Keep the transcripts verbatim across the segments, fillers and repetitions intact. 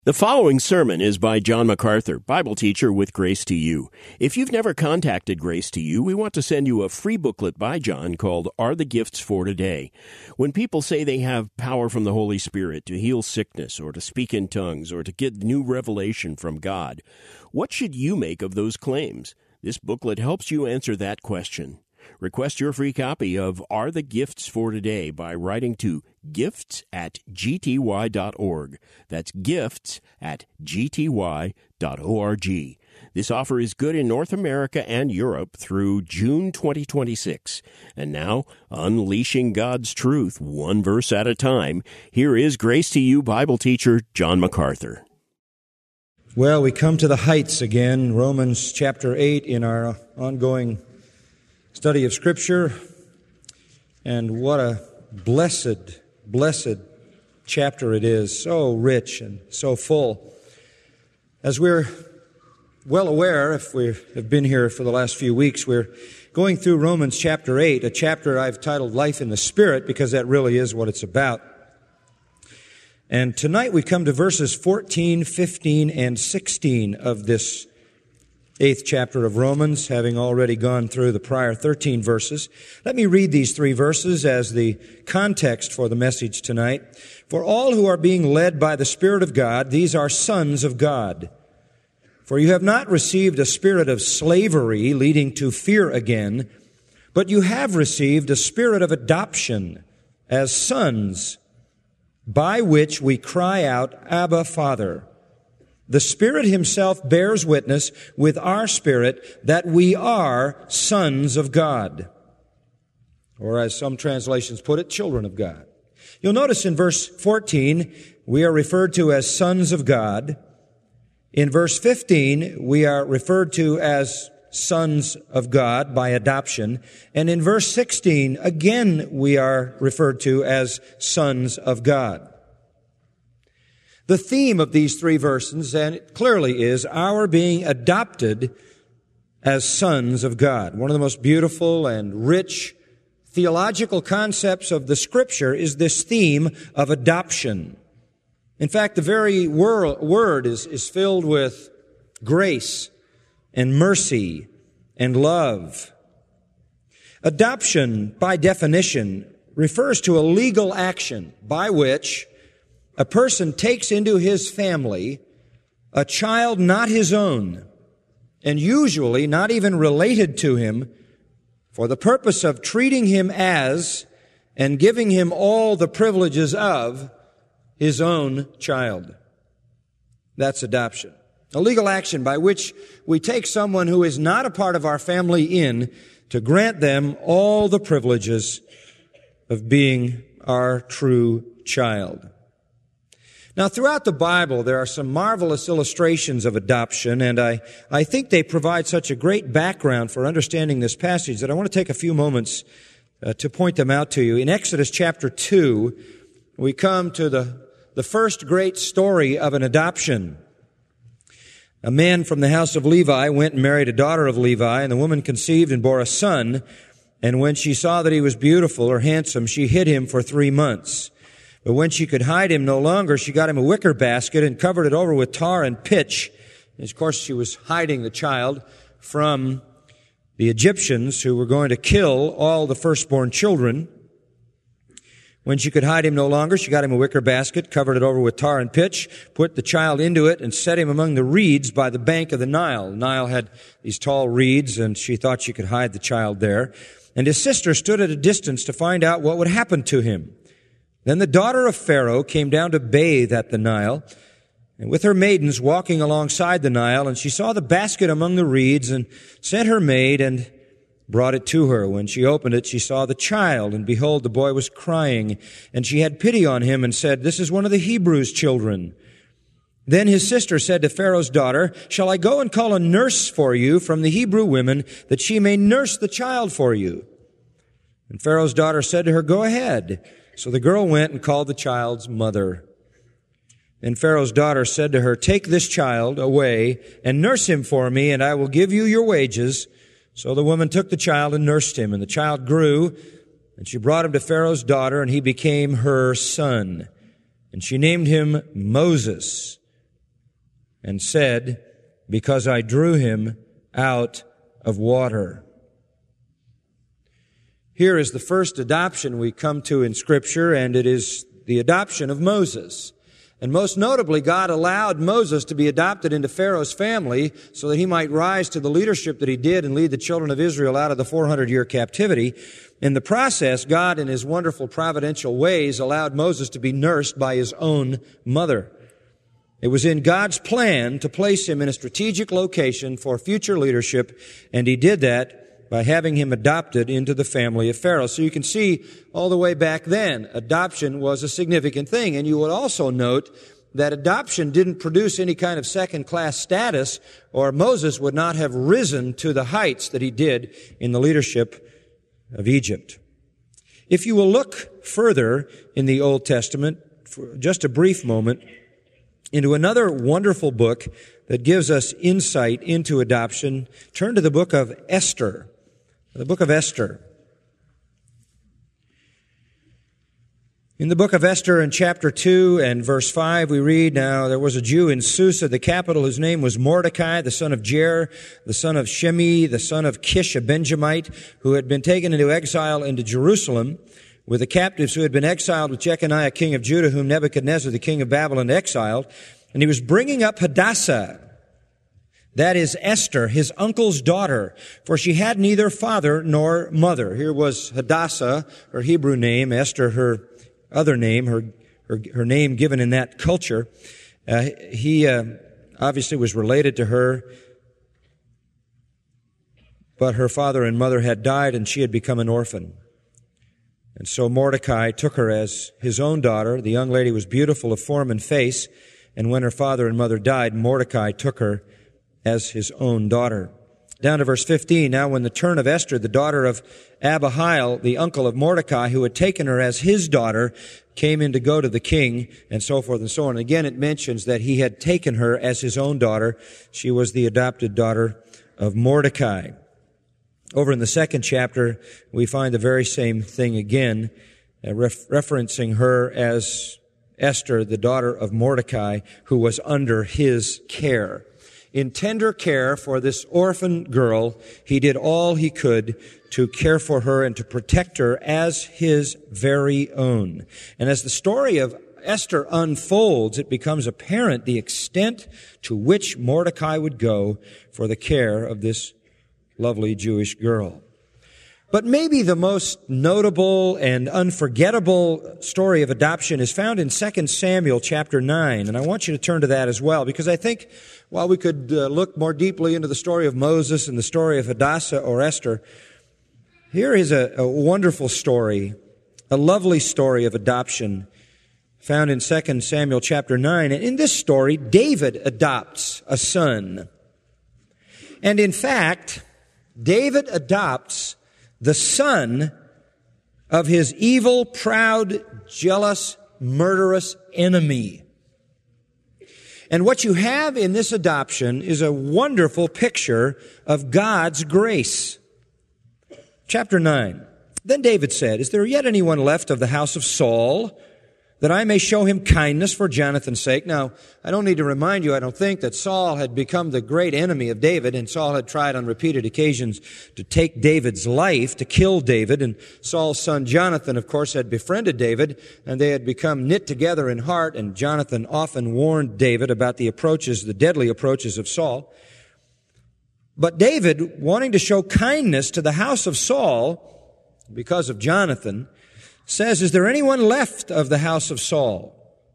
The following sermon is by John MacArthur, Bible teacher with Grace to You. If you've never contacted Grace to You, we want to send you a free booklet by John called Are the Gifts for Today? When people say they have power from the Holy Spirit to heal sickness or to speak in tongues or to get new revelation from God, what should you make of those claims? This booklet helps you answer that question. Request your free copy of Are the Gifts for Today by writing to gifts at g t y dot org. That's gifts at g t y dot org. This offer is good in North America and Europe through June twenty twenty-six. And now, unleashing God's truth one verse at a time, here is Grace to You Bible teacher John MacArthur. Well, we come to the heights again, Romans chapter eight in our ongoing study of Scripture, and what a blessed, blessed chapter it is, so rich and so full. As we're well aware, if we have been here for the last few weeks, we're going through Romans chapter eight, a chapter I've titled Life in the Spirit, because that really is what it's about. And tonight we come to verses fourteen, fifteen, and sixteen of this eighth chapter of Romans, having already gone through the prior thirteen verses. Let me read these three verses as the context for the message tonight. For all who are being led by the Spirit of God, these are sons of God. For you have not received a spirit of slavery leading to fear again, but you have received a spirit of adoption as sons, by which we cry out, Abba, Father. The Spirit Himself bears witness with our spirit that we are sons of God. Or as some translations put it, children of God. You'll notice in verse fourteen, we are referred to as sons of God. In verse fifteen, we are referred to as sons of God by adoption. And in verse sixteen, again, we are referred to as sons of God. The theme of these three verses, and it clearly is, our being adopted as sons of God. One of the most beautiful and rich theological concepts of the Scripture is this theme of adoption. In fact, the very wor- word is, is filled with grace and mercy and love. Adoption, by definition, refers to a legal action by which a person takes into his family a child not his own, and usually not even related to him, for the purpose of treating him as and giving him all the privileges of his own child. That's adoption. A legal action by which we take someone who is not a part of our family in to grant them all the privileges of being our true child. Now, throughout the Bible, there are some marvelous illustrations of adoption, and I, I think they provide such a great background for understanding this passage that I want to take a few moments uh, to point them out to you. In Exodus chapter two, we come to the, the first great story of an adoption. A man from the house of Levi went and married a daughter of Levi, and the woman conceived and bore a son, and when she saw that he was beautiful or handsome, she hid him for three months. But when she could hide him no longer, she got him a wicker basket and covered it over with tar and pitch. And of course, she was hiding the child from the Egyptians who were going to kill all the firstborn children. When she could hide him no longer, she got him a wicker basket, covered it over with tar and pitch, put the child into it, and set him among the reeds by the bank of the Nile. The Nile had these tall reeds, and she thought she could hide the child there. And his sister stood at a distance to find out what would happen to him. Then the daughter of Pharaoh came down to bathe at the Nile, and with her maidens walking alongside the Nile, and she saw the basket among the reeds, and sent her maid and brought it to her. When she opened it, she saw the child, and behold, the boy was crying, and she had pity on him and said, "This is one of the Hebrews' children." Then his sister said to Pharaoh's daughter, "Shall I go and call a nurse for you from the Hebrew women, that she may nurse the child for you?" And Pharaoh's daughter said to her, "Go ahead." So the girl went and called the child's mother. Then Pharaoh's daughter said to her, "Take this child away and nurse him for me, and I will give you your wages." So the woman took the child and nursed him, and the child grew, and she brought him to Pharaoh's daughter, and he became her son. And she named him Moses, and said, because I drew him out of water. Here is the first adoption we come to in Scripture, and it is the adoption of Moses. And most notably, God allowed Moses to be adopted into Pharaoh's family so that he might rise to the leadership that he did and lead the children of Israel out of the four hundred year captivity. In the process, God, in His wonderful providential ways, allowed Moses to be nursed by his own mother. It was in God's plan to place him in a strategic location for future leadership, and He did that by having him adopted into the family of Pharaoh. So you can see all the way back then, adoption was a significant thing. And you would also note that adoption didn't produce any kind of second-class status, or Moses would not have risen to the heights that he did in the leadership of Egypt. If you will look further in the Old Testament, for just a brief moment, into another wonderful book that gives us insight into adoption, turn to the book of Esther. The book of Esther. In the book of Esther, in chapter two and verse five, we read, Now there was a Jew in Susa, the capital, whose name was Mordecai, the son of Jair, the son of Shimei, the son of Kish, a Benjamite, who had been taken into exile into Jerusalem with the captives who had been exiled with Jeconiah, king of Judah, whom Nebuchadnezzar, the king of Babylon, exiled. And he was bringing up Hadassah, that is Esther, his uncle's daughter, for she had neither father nor mother. Here was Hadassah, her Hebrew name, Esther, her other name, her her, her name given in that culture. Uh, he uh, obviously was related to her, but her father and mother had died and she had become an orphan. And so Mordecai took her as his own daughter. The young lady was beautiful of form and face, and when her father and mother died, Mordecai took her as his own daughter. Down to verse fifteen, Now when the turn of Esther, the daughter of Abihail, the uncle of Mordecai, who had taken her as his daughter, came in to go to the king, and so forth and so on. Again, it mentions that he had taken her as his own daughter. She was the adopted daughter of Mordecai. Over in the second chapter, we find the very same thing again, uh, ref- referencing her as Esther, the daughter of Mordecai, who was under his care. In tender care for this orphan girl, he did all he could to care for her and to protect her as his very own. And as the story of Esther unfolds, it becomes apparent the extent to which Mordecai would go for the care of this lovely Jewish girl. But maybe the most notable and unforgettable story of adoption is found in Second Samuel chapter nine. And I want you to turn to that as well, because I think while we could uh, look more deeply into the story of Moses and the story of Hadassah or Esther, here is a, a wonderful story, a lovely story of adoption found in Second Samuel chapter nine. And in this story, David adopts a son. And in fact, David adopts the son of his evil, proud, jealous, murderous enemy. And what you have in this adoption is a wonderful picture of God's grace. Chapter nine. Then David said, Is there yet anyone left of the house of Saul, that I may show him kindness for Jonathan's sake? Now, I don't need to remind you, I don't think, that Saul had become the great enemy of David, and Saul had tried on repeated occasions to take David's life, to kill David, and Saul's son Jonathan, of course, had befriended David, and they had become knit together in heart, and Jonathan often warned David about the approaches, the deadly approaches of Saul. But David, wanting to show kindness to the house of Saul, because of Jonathan, says, Is there anyone left of the house of Saul?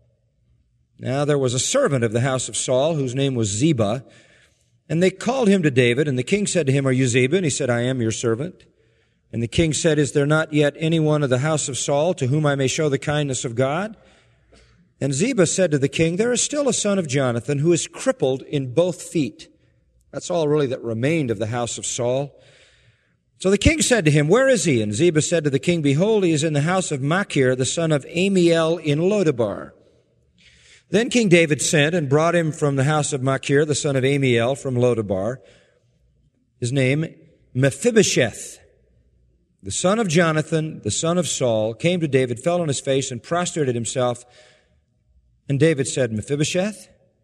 Now there was a servant of the house of Saul whose name was Ziba, and they called him to David, and the king said to him, Are you Ziba? And he said, I am your servant. And the king said, Is there not yet anyone of the house of Saul to whom I may show the kindness of God? And Ziba said to the king, There is still a son of Jonathan who is crippled in both feet. That's all really that remained of the house of Saul. So the king said to him, Where is he? And Ziba said to the king, Behold, he is in the house of Machir, the son of Amiel in Lodebar. Then King David sent and brought him from the house of Machir, the son of Amiel from Lodebar. His name, Mephibosheth, the son of Jonathan, the son of Saul, came to David, fell on his face, and prostrated himself. And David said, Mephibosheth?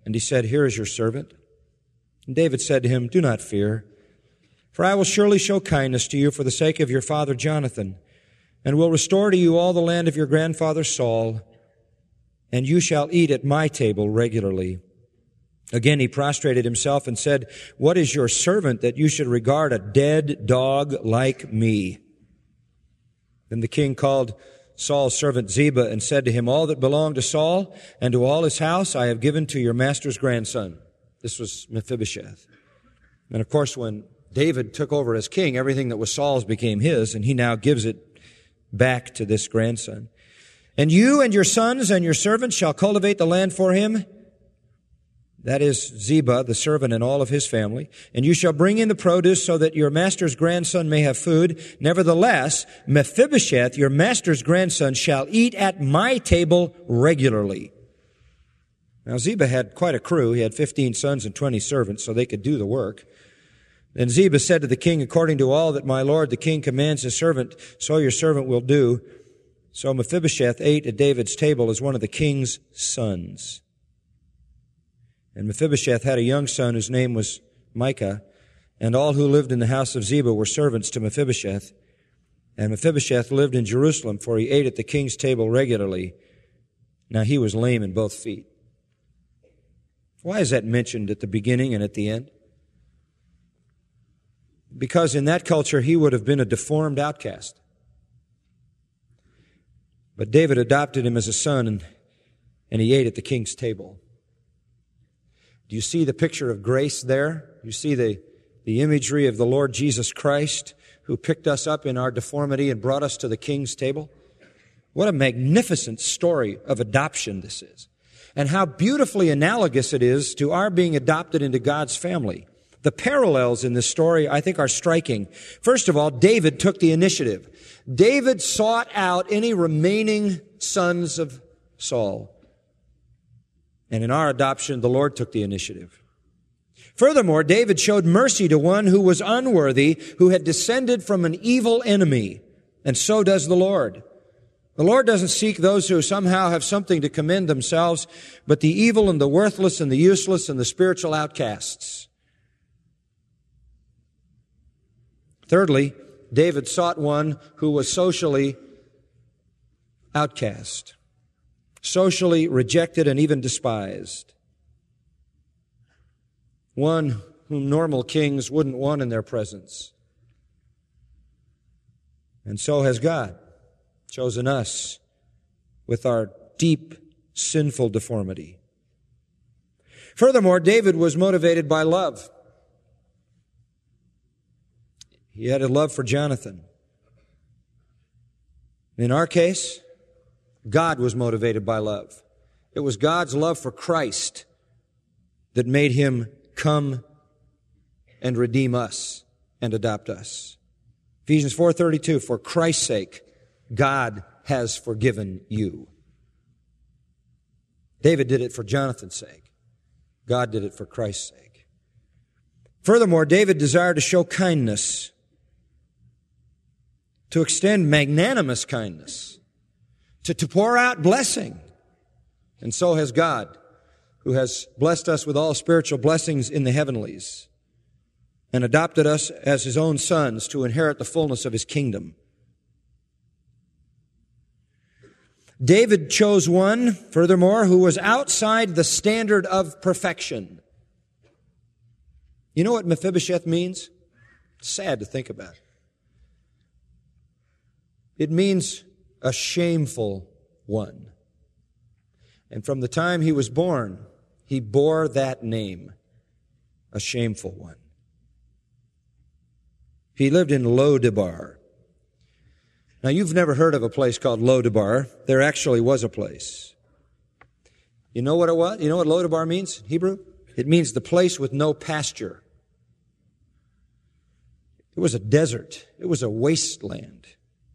And he said, Here is your servant. And David said to him, Do not fear, for I will surely show kindness to you for the sake of your father Jonathan, and will restore to you all the land of your grandfather Saul, and you shall eat at my table regularly. Again he prostrated himself and said, What is your servant that you should regard a dead dog like me? Then the king called Saul's servant Ziba and said to him, All that belonged to Saul and to all his house I have given to your master's grandson. This was Mephibosheth. And of course, when David took over as king, everything that was Saul's became his, and he now gives it back to this grandson. And you and your sons and your servants shall cultivate the land for him. That is Ziba, the servant, and all of his family. And you shall bring in the produce so that your master's grandson may have food. Nevertheless, Mephibosheth, your master's grandson, shall eat at my table regularly. Now, Ziba had quite a crew. He had fifteen sons and twenty servants, so they could do the work. Then Ziba said to the king, According to all that my lord the king commands his servant, so your servant will do. So Mephibosheth ate at David's table as one of the king's sons. And Mephibosheth had a young son whose name was Micah, and all who lived in the house of Ziba were servants to Mephibosheth. And Mephibosheth lived in Jerusalem, for he ate at the king's table regularly. Now he was lame in both feet. Why is that mentioned at the beginning and at the end? Because in that culture he would have been a deformed outcast. But David adopted him as a son, and, and he ate at the king's table. Do you see the picture of grace there? You see the, the imagery of the Lord Jesus Christ, who picked us up in our deformity and brought us to the king's table? What a magnificent story of adoption this is. And how beautifully analogous it is to our being adopted into God's family. The parallels in this story, I think, are striking. First of all, David took the initiative. David sought out any remaining sons of Saul. And in our adoption, the Lord took the initiative. Furthermore, David showed mercy to one who was unworthy, who had descended from an evil enemy. And so does the Lord. The Lord doesn't seek those who somehow have something to commend themselves, but the evil and the worthless and the useless and the spiritual outcasts. Thirdly, David sought one who was socially outcast, socially rejected and even despised. One whom normal kings wouldn't want in their presence. And so has God chosen us with our deep sinful deformity. Furthermore, David was motivated by love. He had a love for Jonathan. In our case, God was motivated by love. It was God's love for Christ that made him come and redeem us and adopt us. Ephesians four thirty-two, for Christ's sake, God has forgiven you. David did it for Jonathan's sake. God did it for Christ's sake. Furthermore, David desired to show kindness, to extend magnanimous kindness, to, to pour out blessing. And so has God, who has blessed us with all spiritual blessings in the heavenlies and adopted us as his own sons to inherit the fullness of his kingdom. David chose one, furthermore, who was outside the standard of perfection. You know what Mephibosheth means? It's sad to think about. It means a shameful one. And from the time he was born, he bore that name, a shameful one. He lived in Lo-debar. Now, you've never heard of a place called Lo-debar. There actually was a place. You know what it was? You know what Lo-debar means in Hebrew? It means the place with no pasture. It was a desert. It was a wasteland.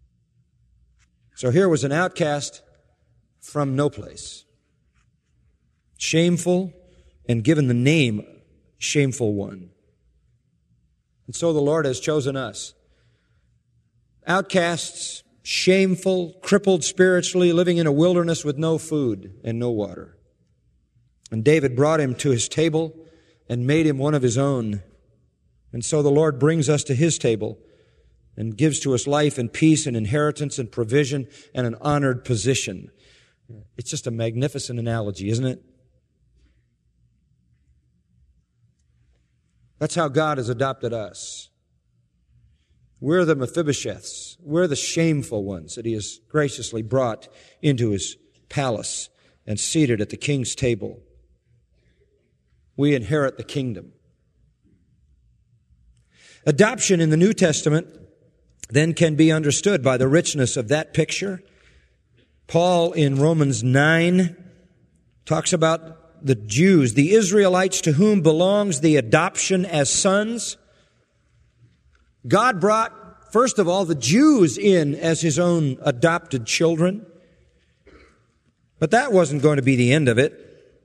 So here was an outcast from no place. Shameful, and given the name shameful one. And so the Lord has chosen us. Outcasts, shameful, crippled spiritually, living in a wilderness with no food and no water. And David brought him to his table and made him one of his own. And so the Lord brings us to his table and gives to us life and peace and inheritance and provision and an honored position. It's just a magnificent analogy, isn't it? That's how God has adopted us. We're the Mephibosheths. We're the shameful ones that he has graciously brought into his palace and seated at the king's table. We inherit the kingdom. Adoption in the New Testament then can be understood by the richness of that picture. Paul in Romans nine talks about the Jews, the Israelites to whom belongs the adoption as sons. God brought, first of all, the Jews in as his own adopted children. But that wasn't going to be the end of it.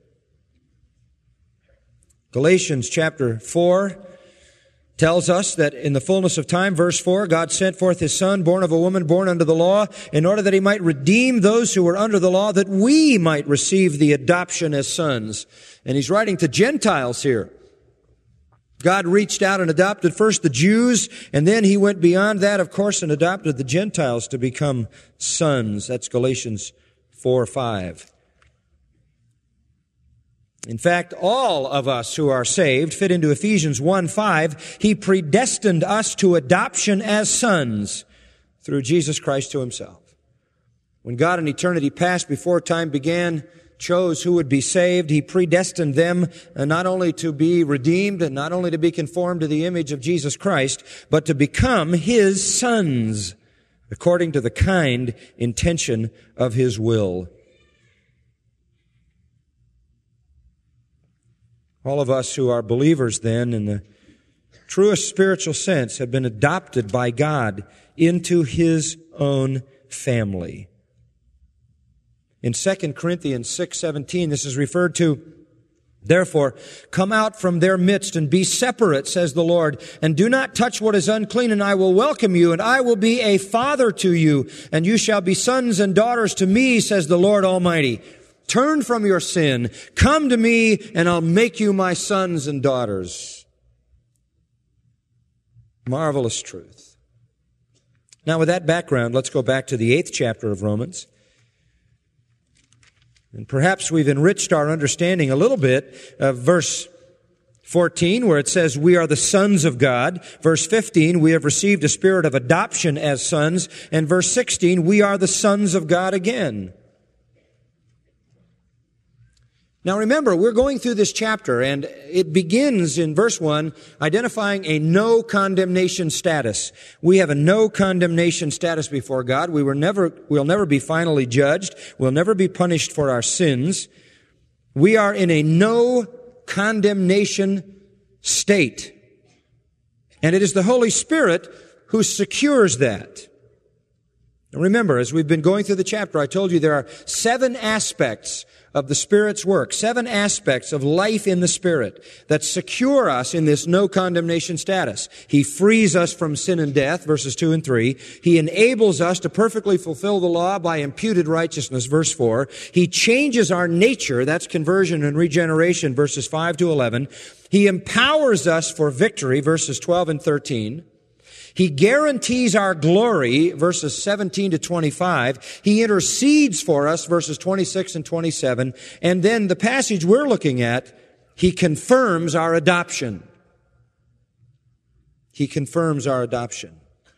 Galatians chapter four tells us that in the fullness of time, verse four, God sent forth his Son, born of a woman, born under the law, in order that he might redeem those who were under the law, that we might receive the adoption as sons. And he's writing to Gentiles here. God reached out and adopted first the Jews, and then he went beyond that, of course, and adopted the Gentiles to become sons. That's Galatians four five. In fact, all of us who are saved fit into Ephesians one five. He predestined us to adoption as sons through Jesus Christ to himself. When God in eternity past, before time began, chose who would be saved, he predestined them not only to be redeemed and not only to be conformed to the image of Jesus Christ, but to become his sons according to the kind intention of his will. All of us who are believers then, in the truest spiritual sense, have been adopted by God into his own family. In Second Corinthians six seventeen, this is referred to, therefore, come out from their midst and be separate, says the Lord, and do not touch what is unclean, and I will welcome you, and I will be a father to you, and you shall be sons and daughters to me, says the Lord Almighty. Turn from your sin, come to me, and I'll make you my sons and daughters. Marvelous truth. Now, with that background, let's go back to the eighth chapter of Romans. And perhaps we've enriched our understanding a little bit of verse fourteen, where it says, we are the sons of God. Verse fifteen, we have received a spirit of adoption as sons. And verse sixteen, we are the sons of God again. Now remember, we're going through this chapter, and it begins in verse one, identifying a no condemnation status. We have a no condemnation status before God. We were never, we'll never be finally judged. We'll never be punished for our sins. We are in a no condemnation state. And it is the Holy Spirit who secures that. Now remember, as we've been going through the chapter, I told you there are seven aspects of the Spirit's work, seven aspects of life in the Spirit that secure us in this no condemnation status. He frees us from sin and death, verses two and three. He enables us to perfectly fulfill the law by imputed righteousness, verse four. He changes our nature, that's conversion and regeneration, verses five to eleven. He empowers us for victory, verses twelve and thirteen. He guarantees our glory, verses seventeen to twenty-five. He intercedes for us, verses twenty-six and twenty-seven. And then the passage we're looking at, he confirms our adoption. He confirms our adoption.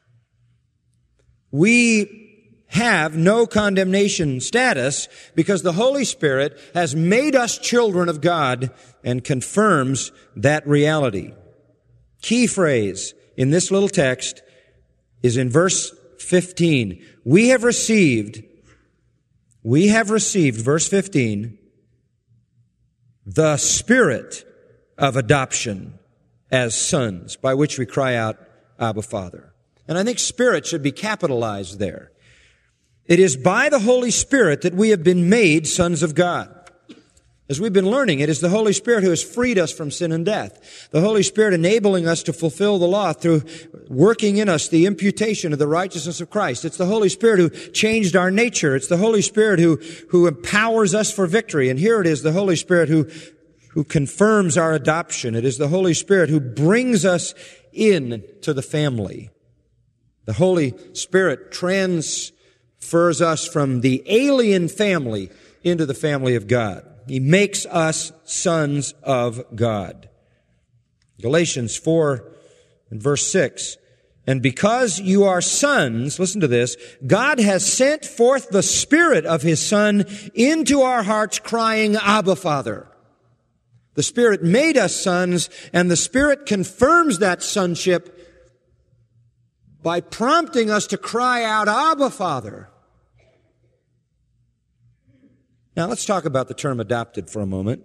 We have no condemnation status because the Holy Spirit has made us children of God and confirms that reality. Key phrase in this little text is in verse fifteen. We have received, we have received, verse fifteen, the Spirit of adoption as sons, by which we cry out, Abba, Father. And I think Spirit should be capitalized there. It is by the Holy Spirit that we have been made sons of God. As we've been learning, it is the Holy Spirit who has freed us from sin and death. The Holy Spirit enabling us to fulfill the law through working in us the imputation of the righteousness of Christ. It's the Holy Spirit who changed our nature. It's the Holy Spirit who, who empowers us for victory. And here it is, the Holy Spirit who, who confirms our adoption. It is the Holy Spirit who brings us in to the family. The Holy Spirit transfers us from the alien family into the family of God. He makes us sons of God. Galatians four and verse six. And because you are sons, listen to this, God has sent forth the Spirit of His Son into our hearts, crying, Abba, Father. The Spirit made us sons, and the Spirit confirms that sonship by prompting us to cry out, Abba, Father. Now, let's talk about the term adopted for a moment.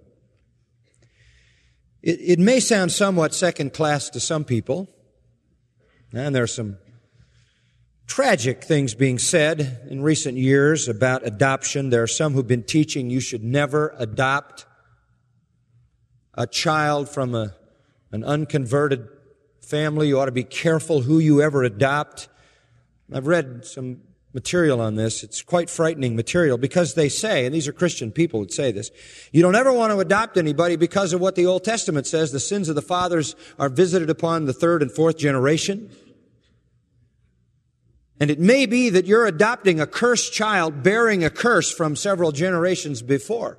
It, it may sound somewhat second class to some people, and there are some tragic things being said in recent years about adoption. There are some who've been teaching you should never adopt a child from a, an unconverted family. You ought to be careful who you ever adopt. I've read some material on this. It's quite frightening material because they say, and these are Christian people that say this, you don't ever want to adopt anybody because of what the Old Testament says. The sins of the fathers are visited upon the third and fourth generation. And it may be that you're adopting a cursed child bearing a curse from several generations before.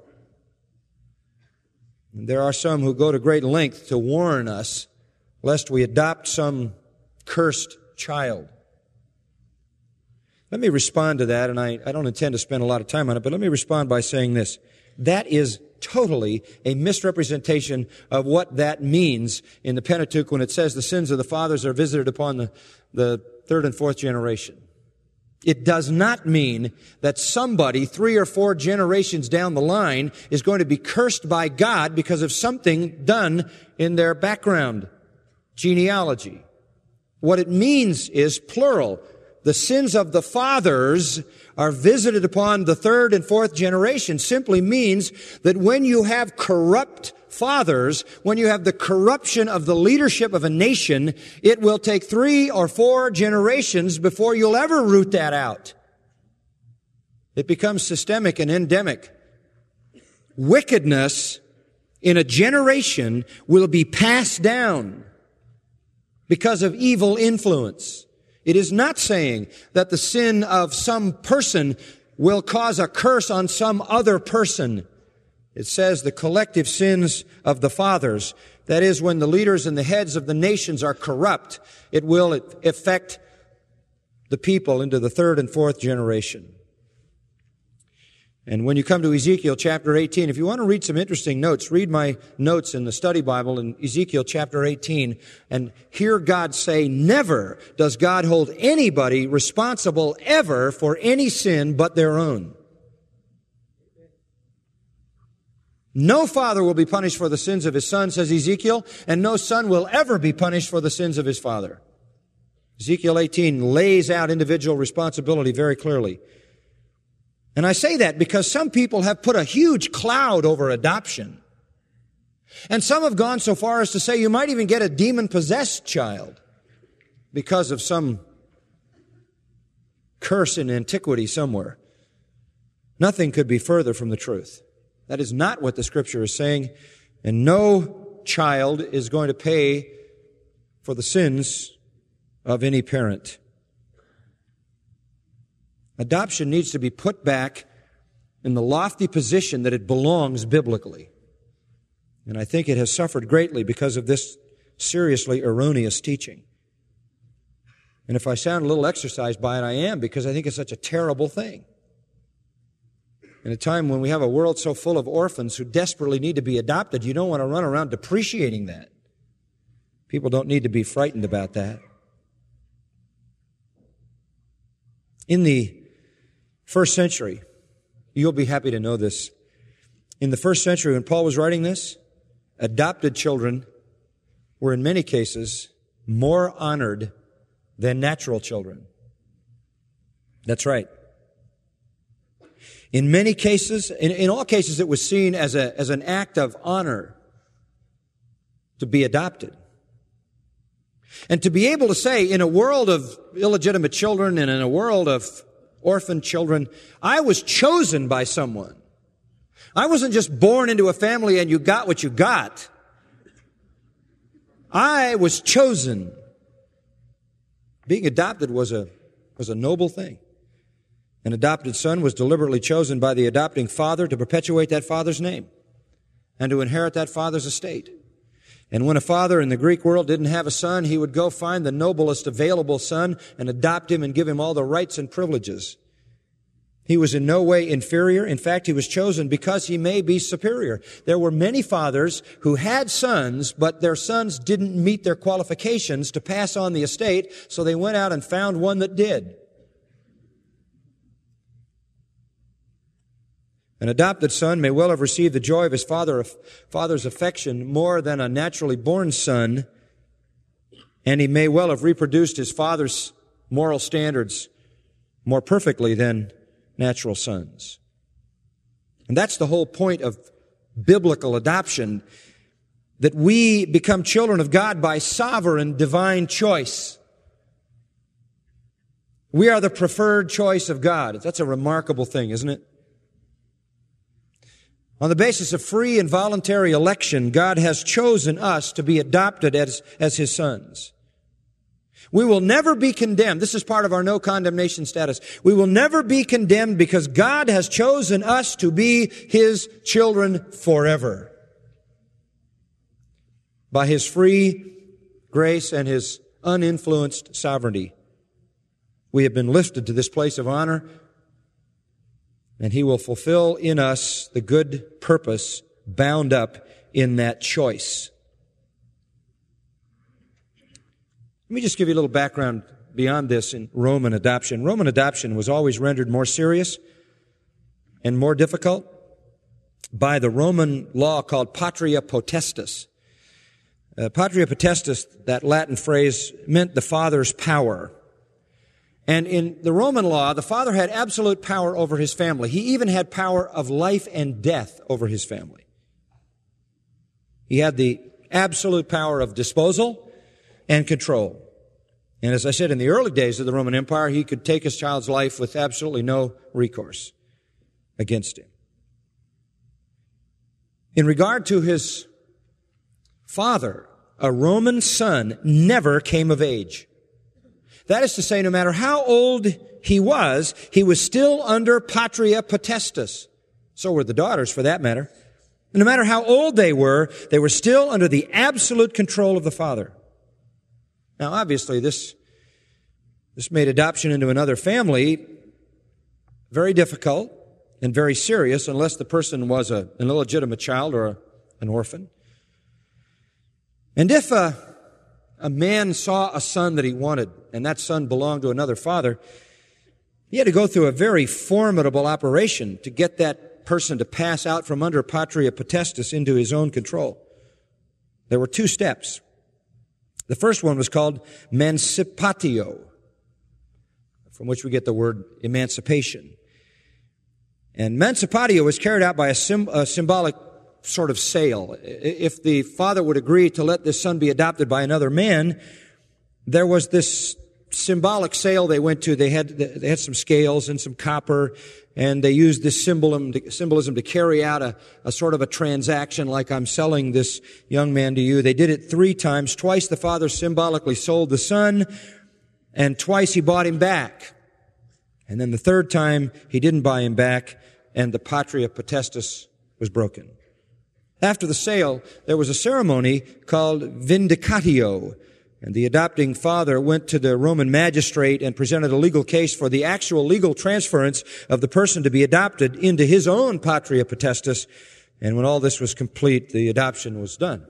And there are some who go to great length to warn us lest we adopt some cursed child. Let me respond to that, and I, I don't intend to spend a lot of time on it, but let me respond by saying this. That is totally a misrepresentation of what that means in the Pentateuch when it says the sins of the fathers are visited upon the, the third and fourth generation. It does not mean that somebody three or four generations down the line is going to be cursed by God because of something done in their background genealogy. What it means is plural. The sins of the fathers are visited upon the third and fourth generation simply means that when you have corrupt fathers, when you have the corruption of the leadership of a nation, it will take three or four generations before you'll ever root that out. It becomes systemic and endemic. Wickedness in a generation will be passed down because of evil influence. It is not saying that the sin of some person will cause a curse on some other person. It says the collective sins of the fathers, that is, when the leaders and the heads of the nations are corrupt, it will affect the people into the third and fourth generation. And when you come to Ezekiel chapter eighteen, if you want to read some interesting notes, read my notes in the study Bible in Ezekiel chapter eighteen and hear God say, never does God hold anybody responsible ever for any sin but their own. No father will be punished for the sins of his son, says Ezekiel, and no son will ever be punished for the sins of his father. Ezekiel eighteen lays out individual responsibility very clearly. And I say that because some people have put a huge cloud over adoption. And some have gone so far as to say you might even get a demon-possessed child because of some curse in antiquity somewhere. Nothing could be further from the truth. That is not what the Scripture is saying, and no child is going to pay for the sins of any parent. Adoption needs to be put back in the lofty position that it belongs biblically. And I think it has suffered greatly because of this seriously erroneous teaching. And if I sound a little exercised by it, I am, because I think it's such a terrible thing. In a time when we have a world so full of orphans who desperately need to be adopted, you don't want to run around depreciating that. People don't need to be frightened about that. In the first century, you'll be happy to know this. In the first century, when Paul was writing this, adopted children were in many cases more honored than natural children. That's right. In many cases, in, in all cases, it was seen as a, as an act of honor to be adopted. And to be able to say, in a world of illegitimate children and in a world of orphan children, I was chosen by someone. I wasn't just born into a family and you got what you got. I was chosen. Being adopted was a, was a noble thing. An adopted son was deliberately chosen by the adopting father to perpetuate that father's name and to inherit that father's estate. And when a father in the Greek world didn't have a son, he would go find the noblest available son and adopt him and give him all the rights and privileges. He was in no way inferior. In fact, he was chosen because he may be superior. There were many fathers who had sons, but their sons didn't meet their qualifications to pass on the estate, so they went out and found one that did. An adopted son may well have received the joy of his father, father's affection more than a naturally born son, and he may well have reproduced his father's moral standards more perfectly than natural sons. And that's the whole point of biblical adoption, that we become children of God by sovereign divine choice. We are the preferred choice of God. That's a remarkable thing, isn't it? On the basis of free and voluntary election, God has chosen us to be adopted as, as His sons. We will never be condemned. This is part of our no condemnation status. We will never be condemned because God has chosen us to be His children forever. By His free grace and His uninfluenced sovereignty, we have been lifted to this place of honor, and He will fulfill in us the good purpose bound up in that choice. Let me just give you a little background beyond this in Roman adoption. Roman adoption was always rendered more serious and more difficult by the Roman law called patria potestas. Uh, patria potestas, that Latin phrase, meant the father's power. And in the Roman law, the father had absolute power over his family. He even had power of life and death over his family. He had the absolute power of disposal and control. And as I said, in the early days of the Roman Empire, he could take his child's life with absolutely no recourse against him. In regard to his father, a Roman son never came of age. That is to say, no matter how old he was, he was still under patria potestas. So were the daughters, for that matter. No matter how old they were, they were still under the absolute control of the father. Now, obviously, this, this made adoption into another family very difficult and very serious unless the person was a, an illegitimate child or a, an orphan. And if a, a man saw a son that he wanted and that son belonged to another father, he had to go through a very formidable operation to get that person to pass out from under patria potestas into his own control. There were two steps. The first one was called mancipatio, from which we get the word emancipation. And mancipatio was carried out by a, sim- a symbolic sort of sale. If the father would agree to let this son be adopted by another man, there was this symbolic sale they went to. They had they had some scales and some copper, and they used this symbolism to, symbolism to carry out a, a sort of a transaction like, I'm selling this young man to you. They did it three times. Twice the father symbolically sold the son, and twice he bought him back. And then the third time he didn't buy him back, and the patria potestas was broken. After the sale, there was a ceremony called vindicatio, and the adopting father went to the Roman magistrate and presented a legal case for the actual legal transference of the person to be adopted into his own patria potestas. And when all this was complete, the adoption was done.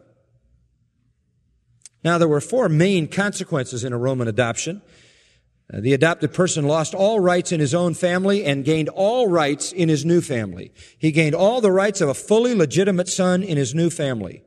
Now, there were four main consequences in a Roman adoption. Uh, the adopted person lost all rights in his own family and gained all rights in his new family. He gained all the rights of a fully legitimate son in his new family.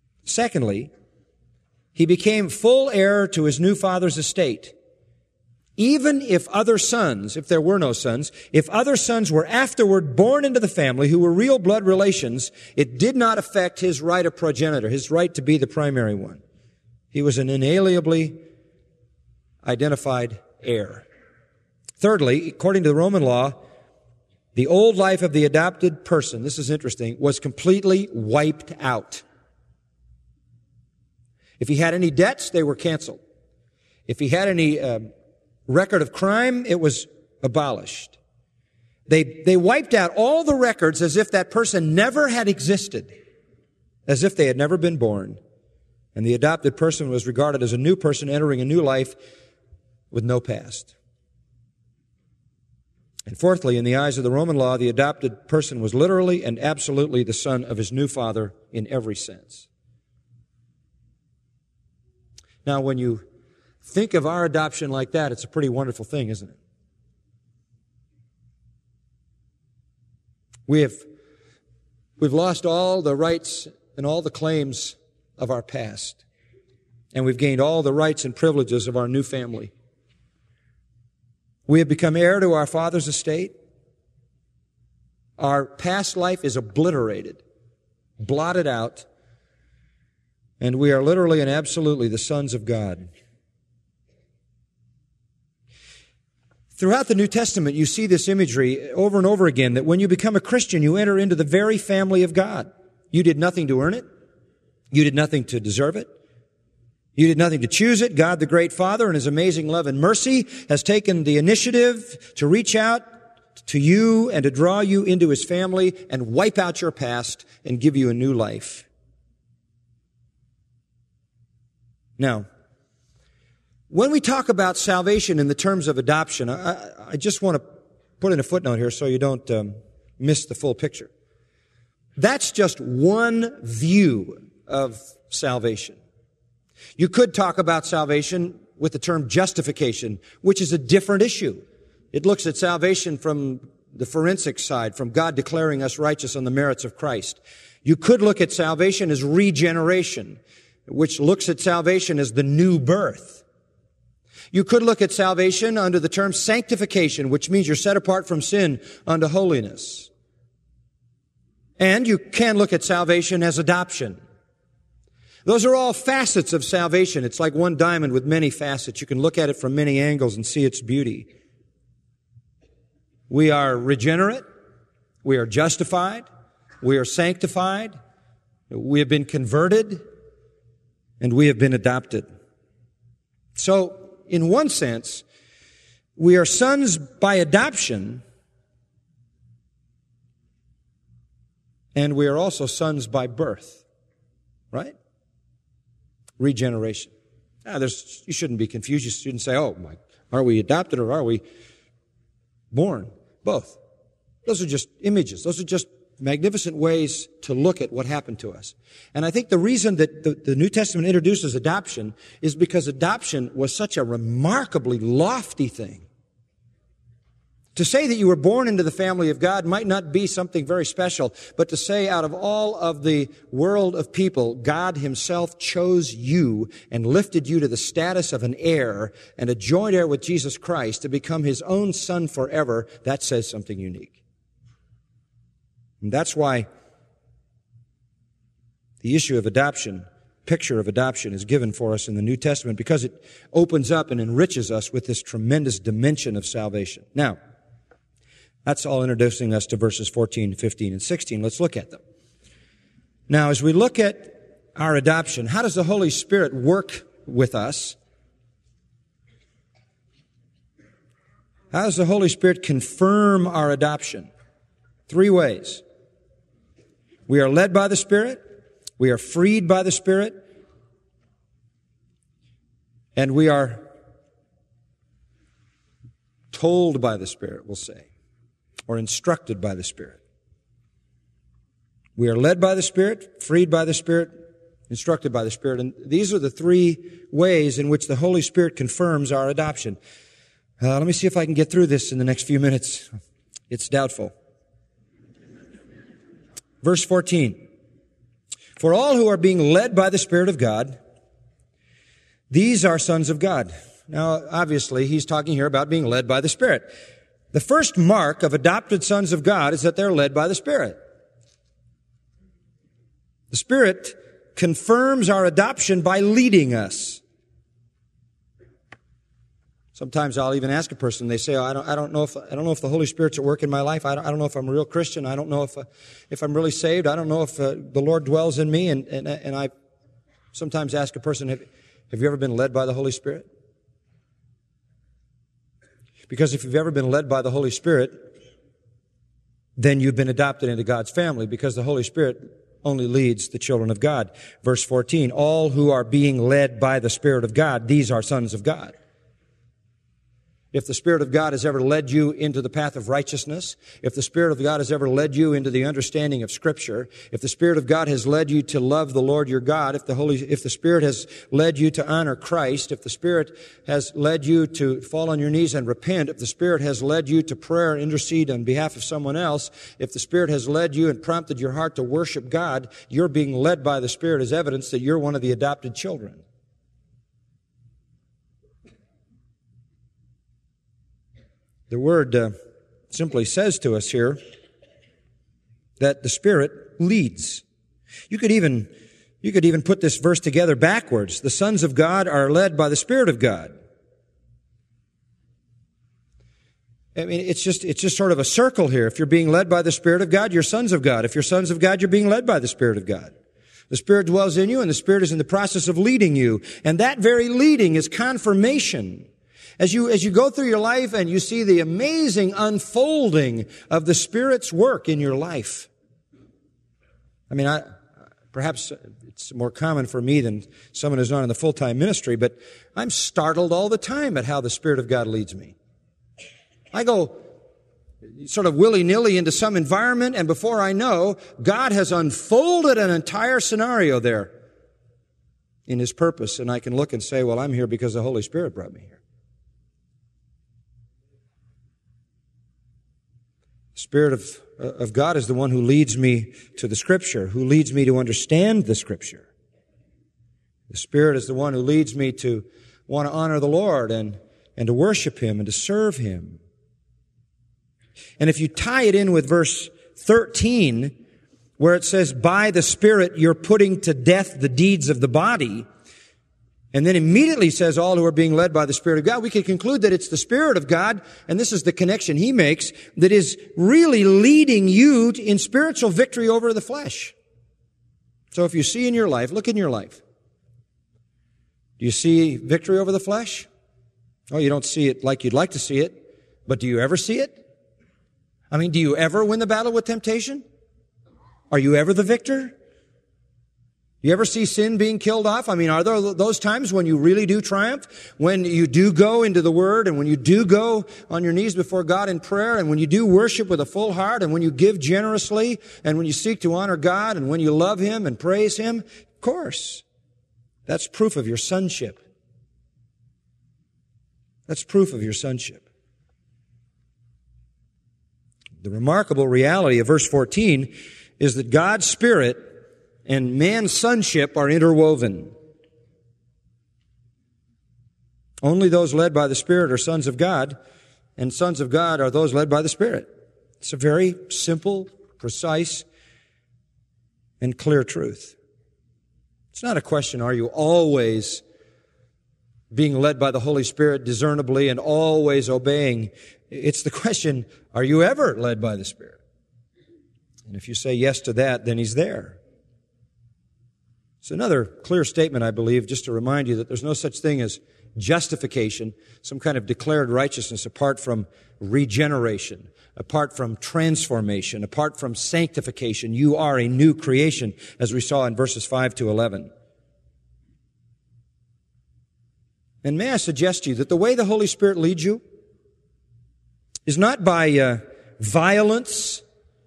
Secondly, he became full heir to his new father's estate. Even if other sons, if there were no sons, if other sons were afterward born into the family who were real blood relations, it did not affect his right of progenitor, his right to be the primary one. He was an inalienably identified heir. Thirdly, according to the Roman law, the old life of the adopted person, this is interesting, was completely wiped out. If he had any debts, they were canceled. If he had any uh, record of crime, it was abolished. They, they wiped out all the records as if that person never had existed, as if they had never been born. And the adopted person was regarded as a new person entering a new life with no past. And fourthly, in the eyes of the Roman law, the adopted person was literally and absolutely the son of his new father in every sense. Now, when you think of our adoption like that, it's a pretty wonderful thing, isn't it? We have, we've lost all the rights and all the claims of our past, and we've gained all the rights and privileges of our new family. We have become heir to our Father's estate. Our past life is obliterated, blotted out, and we are literally and absolutely the sons of God. Throughout the New Testament, you see this imagery over and over again, that when you become a Christian, you enter into the very family of God. You did nothing to earn it. You did nothing to deserve it. You did nothing to choose it. God, the great Father, in His amazing love and mercy, has taken the initiative to reach out to you and to draw you into His family and wipe out your past and give you a new life. Now, when we talk about salvation in the terms of adoption, I, I just want to put in a footnote here so you don't um, miss the full picture. That's just one view of salvation. You could talk about salvation with the term justification, which is a different issue. It looks at salvation from the forensic side, from God declaring us righteous on the merits of Christ. You could look at salvation as regeneration, which looks at salvation as the new birth. You could look at salvation under the term sanctification, which means you're set apart from sin unto holiness. And you can look at salvation as adoption. Those are all facets of salvation. It's like one diamond with many facets. You can look at it from many angles and see its beauty. We are regenerate. We are justified. We are sanctified. We have been converted. And we have been adopted. So, in one sense, we are sons by adoption, and we are also sons by birth. Right? Regeneration. Now, there's, you shouldn't be confused. You shouldn't say, oh, my, are we adopted or are we born? Both. Those are just images. Those are just magnificent ways to look at what happened to us. And I think the reason that the, the New Testament introduces adoption is because adoption was such a remarkably lofty thing. To say that you were born into the family of God might not be something very special, but to say out of all of the world of people, God Himself chose you and lifted you to the status of an heir and a joint heir with Jesus Christ to become His own son forever, that says something unique. And that's why the issue of adoption, picture of adoption, is given for us in the New Testament because it opens up and enriches us with this tremendous dimension of salvation. Now, that's all introducing us to verses fourteen, fifteen, and sixteen. Let's look at them. Now, as we look at our adoption, how does the Holy Spirit work with us? How does the Holy Spirit confirm our adoption? Three ways. We are led by the Spirit, we are freed by the Spirit, and we are told by the Spirit, we'll say, or instructed by the Spirit. We are led by the Spirit, freed by the Spirit, instructed by the Spirit. And these are the three ways in which the Holy Spirit confirms our adoption. Uh, let me see if I can get through this in the next few minutes. It's doubtful. Verse fourteen. For all who are being led by the Spirit of God, these are sons of God. Now, obviously, he's talking here about being led by the Spirit. The first mark of adopted sons of God is that they're led by the Spirit. The Spirit confirms our adoption by leading us. Sometimes I'll even ask a person, they say, oh, I don't, I don't know if, I don't know if the Holy Spirit's at work in my life. I don't, I don't know if I'm a real Christian. I don't know if, uh, if I'm really saved. I don't know if uh, the Lord dwells in me. And, and, and I sometimes ask a person, have, have you ever been led by the Holy Spirit? Because if you've ever been led by the Holy Spirit, then you've been adopted into God's family, because the Holy Spirit only leads the children of God. Verse fourteen, all who are being led by the Spirit of God, these are sons of God. If the Spirit of God has ever led you into the path of righteousness, if the Spirit of God has ever led you into the understanding of Scripture, if the Spirit of God has led you to love the Lord your God, if the Holy, if the Spirit has led you to honor Christ, if the Spirit has led you to fall on your knees and repent, if the Spirit has led you to prayer and intercede on behalf of someone else, if the Spirit has led you and prompted your heart to worship God, you're being led by the Spirit as evidence that you're one of the adopted children. The Word uh, simply says to us here that the Spirit leads. You could even, you could even put this verse together backwards. The sons of God are led by the Spirit of God. I mean, it's just, it's just sort of a circle here. If you're being led by the Spirit of God, you're sons of God. If you're sons of God, you're being led by the Spirit of God. The Spirit dwells in you, and the Spirit is in the process of leading you. And that very leading is confirmation. As you, as you go through your life and you see the amazing unfolding of the Spirit's work in your life. I mean, I, perhaps it's more common for me than someone who's not in the full-time ministry, but I'm startled all the time at how the Spirit of God leads me. I go sort of willy-nilly into some environment, and before I know, God has unfolded an entire scenario there in His purpose, and I can look and say, well, I'm here because the Holy Spirit brought me here. The Spirit of, of God is the one who leads me to the Scripture, who leads me to understand the Scripture. The Spirit is the one who leads me to want to honor the Lord and, and to worship Him and to serve Him. And if you tie it in with verse thirteen, where it says, by the Spirit you're putting to death the deeds of the body, and then immediately says all who are being led by the Spirit of God, we can conclude that it's the Spirit of God, and this is the connection he makes, that is really leading you in spiritual victory over the flesh. So if you see in your life, look in your life. Do you see victory over the flesh? Oh, you don't see it like you'd like to see it, but do you ever see it? I mean, do you ever win the battle with temptation? Are you ever the victor? You ever see sin being killed off? I mean, are there those times when you really do triumph? When you do go into the Word, and when you do go on your knees before God in prayer, and when you do worship with a full heart, and when you give generously, and when you seek to honor God, and when you love Him and praise Him? Of course. That's proof of your sonship. That's proof of your sonship. The remarkable reality of verse fourteen is that God's Spirit and man's sonship are interwoven. Only those led by the Spirit are sons of God, and sons of God are those led by the Spirit. It's a very simple, precise, and clear truth. It's not a question, are you always being led by the Holy Spirit discernibly and always obeying? It's the question, are you ever led by the Spirit? And if you say yes to that, then He's there. It's another clear statement, I believe, just to remind you that there's no such thing as justification, some kind of declared righteousness apart from regeneration, apart from transformation, apart from sanctification. You are a new creation, as we saw in verses five to eleven. And may I suggest to you that the way the Holy Spirit leads you is not by uh, violence.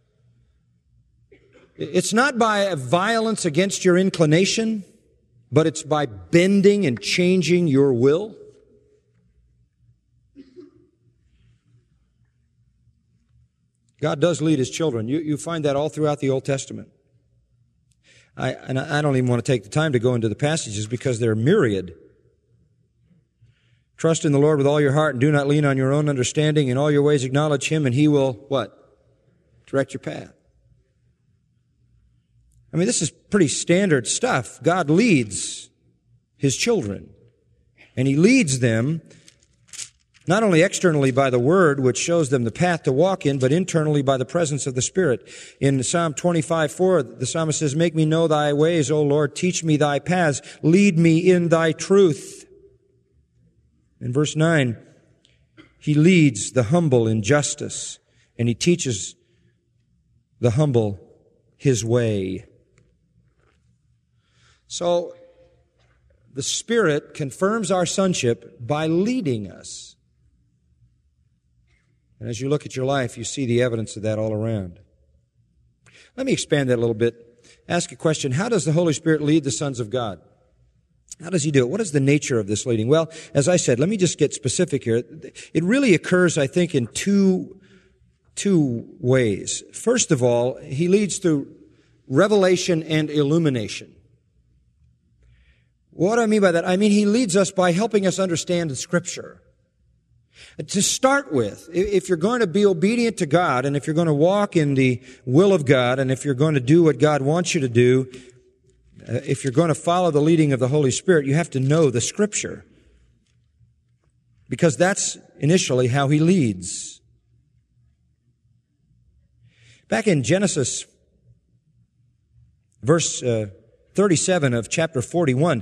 It's not by violence against your inclination, but it's by bending and changing your will. God does lead His children. You, you find that all throughout the Old Testament. I, and I don't even want to take the time to go into the passages because they're myriad. Trust in the Lord with all your heart and do not lean on your own understanding. In all your ways acknowledge Him and He will, what? Direct your path. I mean, this is pretty standard stuff. God leads His children. And He leads them not only externally by the Word, which shows them the path to walk in, but internally by the presence of the Spirit. In Psalm twenty-five four, the psalmist says, "Make me know thy ways, O Lord. Teach me thy paths. Lead me in thy truth." In verse nine, He leads the humble in justice, and He teaches the humble His way. So, the Spirit confirms our sonship by leading us. And as you look at your life, you see the evidence of that all around. Let me expand that a little bit. Ask a question. How does the Holy Spirit lead the sons of God? How does He do it? What is the nature of this leading? Well, as I said, let me just get specific here. It really occurs, I think, in two, two ways. First of all, He leads through revelation and illumination. What do I mean by that? I mean, He leads us by helping us understand the Scripture. To start with, if you're going to be obedient to God, and if you're going to walk in the will of God, and if you're going to do what God wants you to do, uh, if you're going to follow the leading of the Holy Spirit, you have to know the Scripture. Because that's initially how He leads. Back in Genesis, verse uh, thirty-seven of chapter forty-one,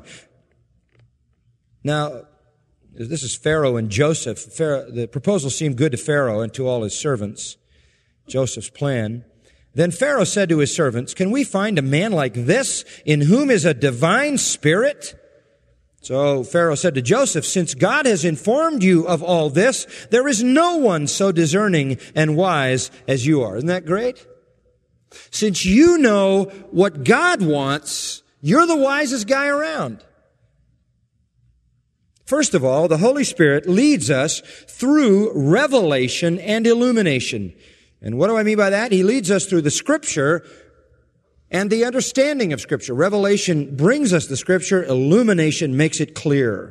now, this is Pharaoh and Joseph. Pharaoh, the proposal seemed good to Pharaoh and to all his servants, Joseph's plan. Then Pharaoh said to his servants, "Can we find a man like this in whom is a divine spirit?" So Pharaoh said to Joseph, "Since God has informed you of all this, there is no one so discerning and wise as you are." Isn't that great? Since you know what God wants, you're the wisest guy around. First of all, the Holy Spirit leads us through revelation and illumination. And what do I mean by that? He leads us through the Scripture and the understanding of Scripture. Revelation brings us the Scripture. Illumination makes it clear.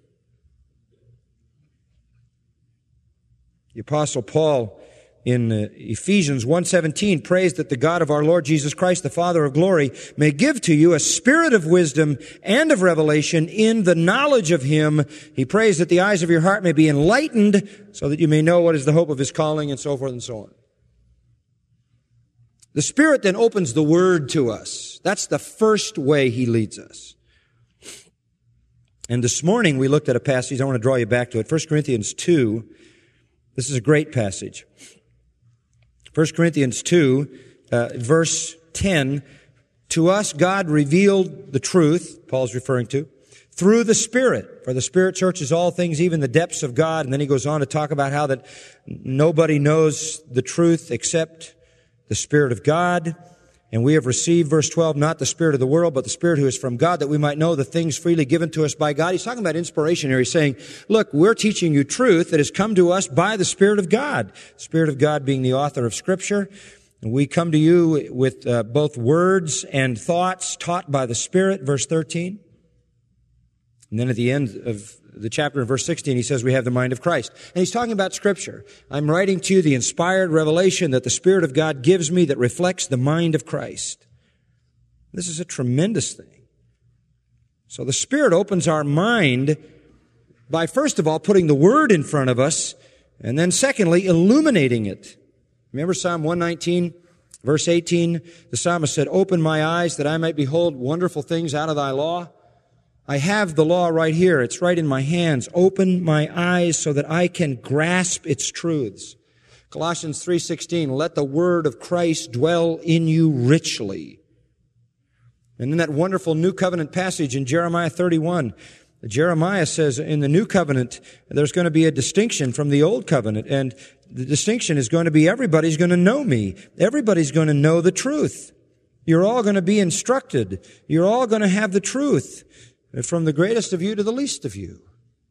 The Apostle Paul in Ephesians one seventeen prays that the God of our Lord Jesus Christ, the Father of glory, may give to you a spirit of wisdom and of revelation in the knowledge of Him. He prays that the eyes of your heart may be enlightened so that you may know what is the hope of His calling, and so forth and so on. The Spirit then opens the Word to us. That's the first way He leads us. And this morning we looked at a passage. I want to draw you back to it. First Corinthians two. This is a great passage. First Corinthians two, uh, verse ten, "To us God revealed the truth," Paul's referring to, "through the Spirit. For the Spirit searches all things, even the depths of God." And then he goes on to talk about how that nobody knows the truth except the Spirit of God. And we have received, verse twelve, not the spirit of the world, but the Spirit who is from God, that we might know the things freely given to us by God. He's talking about inspiration here. He's saying, look, we're teaching you truth that has come to us by the Spirit of God. The Spirit of God being the author of Scripture. And we come to you with uh, both words and thoughts taught by the Spirit, verse thirteen. And then at the end of the chapter in verse sixteen, he says we have the mind of Christ. And he's talking about Scripture. I'm writing to you the inspired revelation that the Spirit of God gives me that reflects the mind of Christ. This is a tremendous thing. So the Spirit opens our mind by, first of all, putting the Word in front of us, and then secondly, illuminating it. Remember Psalm one nineteen, verse eighteen? The psalmist said, "Open my eyes that I might behold wonderful things out of thy law." I have the law right here. It's right in my hands. Open my eyes so that I can grasp its truths. Colossians three sixteen, "Let the word of Christ dwell in you richly." And in that wonderful New Covenant passage in Jeremiah thirty-one, Jeremiah says in the New Covenant, there's going to be a distinction from the Old Covenant. And the distinction is going to be everybody's going to know me. Everybody's going to know the truth. You're all going to be instructed. You're all going to have the truth. From the greatest of you to the least of you.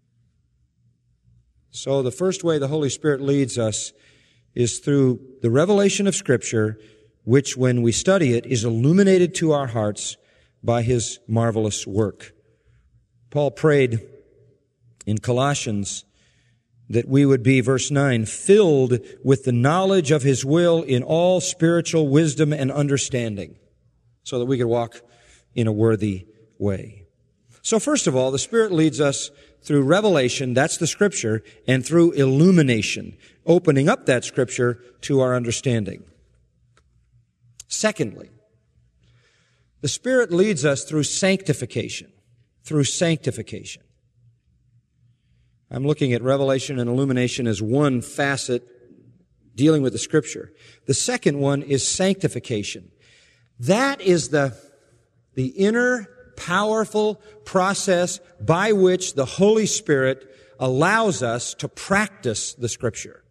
So the first way the Holy Spirit leads us is through the revelation of Scripture, which when we study it is illuminated to our hearts by His marvelous work. Paul prayed in Colossians that we would be, verse nine, filled with the knowledge of His will in all spiritual wisdom and understanding, so that we could walk in a worthy way. So first of all, the Spirit leads us through revelation, that's the Scripture, and through illumination, opening up that Scripture to our understanding. Secondly, the Spirit leads us through sanctification, through sanctification. I'm looking at revelation and illumination as one facet dealing with the Scripture. The second one is sanctification. That is the, the inner, powerful process by which the Holy Spirit allows us to practice the Scripture.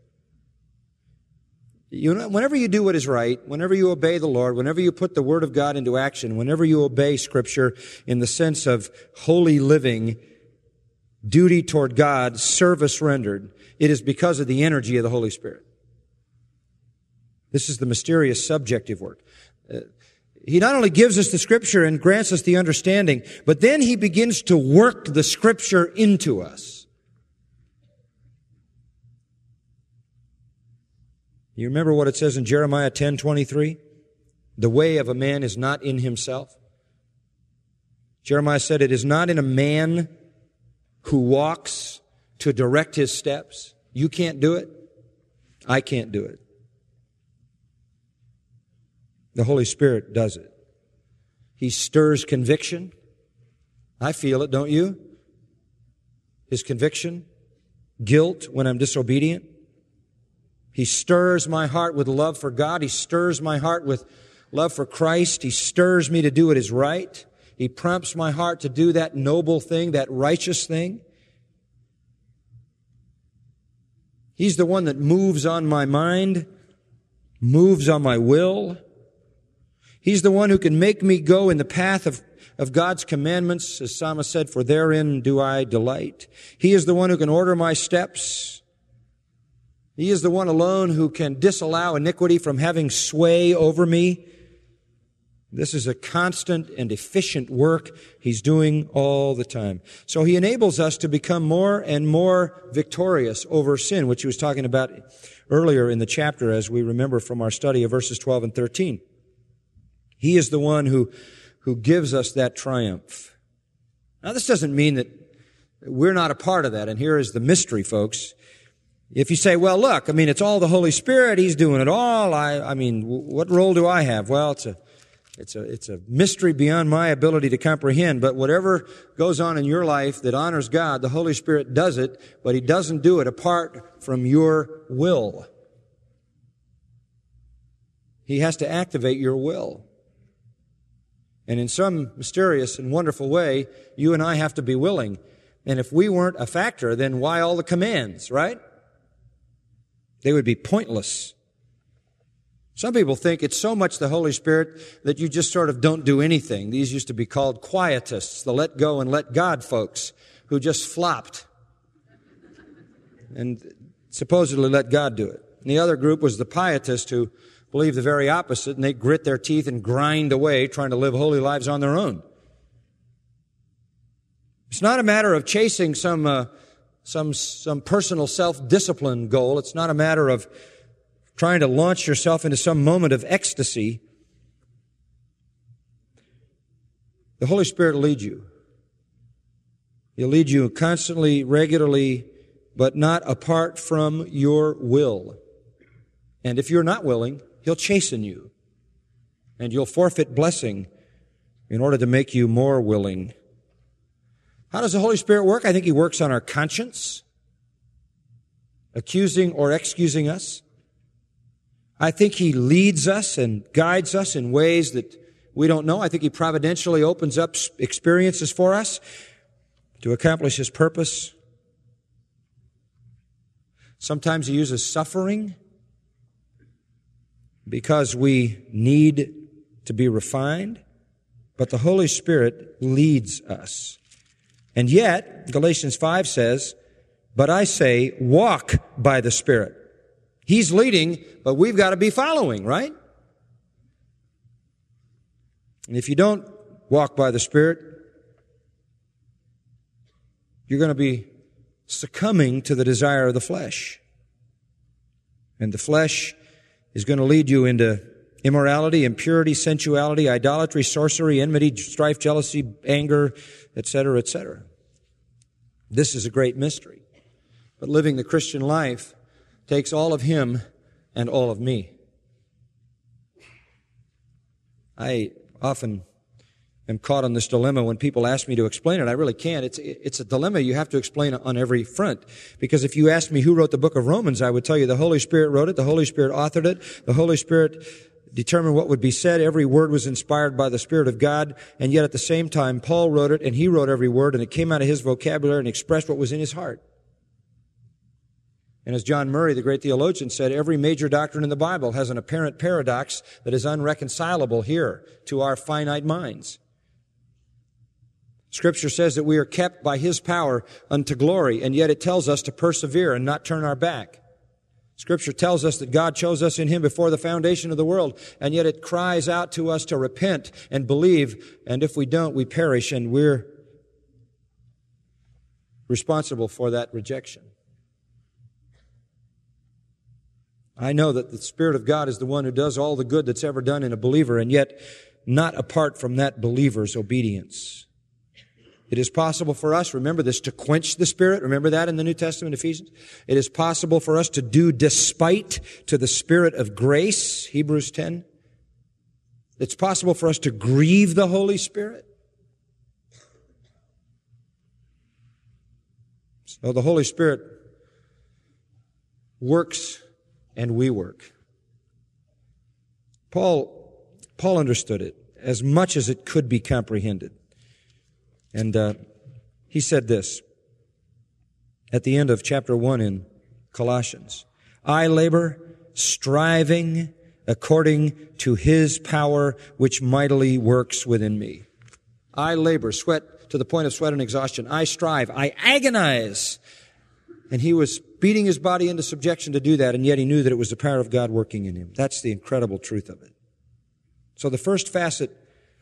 You know, whenever you do what is right, whenever you obey the Lord, whenever you put the Word of God into action, whenever you obey Scripture in the sense of holy living, duty toward God, service rendered, it is because of the energy of the Holy Spirit. This is the mysterious subjective work. Uh, He not only gives us the Scripture and grants us the understanding, but then He begins to work the Scripture into us. You remember what it says in Jeremiah ten twenty-three? The way of a man is not in himself. Jeremiah said, it is not in a man who walks to direct his steps. You can't do it. I can't do it. The Holy Spirit does it. He stirs conviction. I feel it, don't you? His conviction, guilt when I'm disobedient. He stirs my heart with love for God. He stirs my heart with love for Christ. He stirs me to do what is right. He prompts my heart to do that noble thing, that righteous thing. He's the one that moves on my mind, moves on my will. He's the one who can make me go in the path of, of God's commandments, as Psalmist said, for therein do I delight. He is the one who can order my steps. He is the one alone who can disallow iniquity from having sway over me. This is a constant and efficient work He's doing all the time. So He enables us to become more and more victorious over sin, which He was talking about earlier in the chapter, as we remember from our study of verses twelve and thirteen. He is the one who, who gives us that triumph. Now, this doesn't mean that we're not a part of that, and here is the mystery, folks. If you say, well, look, I mean, it's all the Holy Spirit, He's doing it all, I, I mean, what role do I have? Well, it's a, it's a, it's a mystery beyond my ability to comprehend, but whatever goes on in your life that honors God, the Holy Spirit does it, but He doesn't do it apart from your will. He has to activate your will. And in some mysterious and wonderful way, you and I have to be willing. And if we weren't a factor, then why all the commands, right? They would be pointless. Some people think it's so much the Holy Spirit that you just sort of don't do anything. These used to be called quietists, the let go and let God folks, who just flopped and supposedly let God do it. And the other group was the pietists who believe the very opposite, and they grit their teeth and grind away trying to live holy lives on their own. It's not a matter of chasing some uh, some some personal self-discipline goal. It's not a matter of trying to launch yourself into some moment of ecstasy. The Holy Spirit will lead you. He'll lead you constantly, regularly, but not apart from your will. And if you're not willing, He'll chasten you, and you'll forfeit blessing in order to make you more willing. How does the Holy Spirit work? I think He works on our conscience, accusing or excusing us. I think He leads us and guides us in ways that we don't know. I think He providentially opens up experiences for us to accomplish His purpose. Sometimes He uses suffering because we need to be refined, but the Holy Spirit leads us. And yet, Galatians five says, but I say, walk by the Spirit. He's leading, but we've got to be following, right? And if you don't walk by the Spirit, you're going to be succumbing to the desire of the flesh. And the flesh is going to lead you into immorality, impurity, sensuality, idolatry, sorcery, enmity, strife, jealousy, anger, et cetera, et cetera. This is a great mystery. But living the Christian life takes all of Him and all of me. I often am caught on this dilemma when people ask me to explain it. I really can't. It's, it's a dilemma you have to explain on every front. Because if you asked me who wrote the book of Romans, I would tell you the Holy Spirit wrote it, the Holy Spirit authored it, the Holy Spirit determined what would be said. Every word was inspired by the Spirit of God, and yet at the same time, Paul wrote it, and he wrote every word, and it came out of his vocabulary and expressed what was in his heart. And as John Murray, the great theologian, said, every major doctrine in the Bible has an apparent paradox that is unreconcilable here to our finite minds. Scripture says that we are kept by His power unto glory, and yet it tells us to persevere and not turn our back. Scripture tells us that God chose us in Him before the foundation of the world, and yet it cries out to us to repent and believe, and if we don't, we perish, and we're responsible for that rejection. I know that the Spirit of God is the one who does all the good that's ever done in a believer, and yet not apart from that believer's obedience. It is possible for us, remember this, to quench the Spirit. Remember that in the New Testament, Ephesians? It is possible for us to do despite to the Spirit of grace, Hebrews ten. It's possible for us to grieve the Holy Spirit. So the Holy Spirit works and we work. Paul, Paul understood it as much as it could be comprehended. And uh, he said this at the end of chapter one in Colossians. I labor, striving according to His power, which mightily works within me. I labor, sweat to the point of sweat and exhaustion. I strive, I agonize. And he was beating his body into subjection to do that, and yet he knew that it was the power of God working in him. That's the incredible truth of it. So the first facet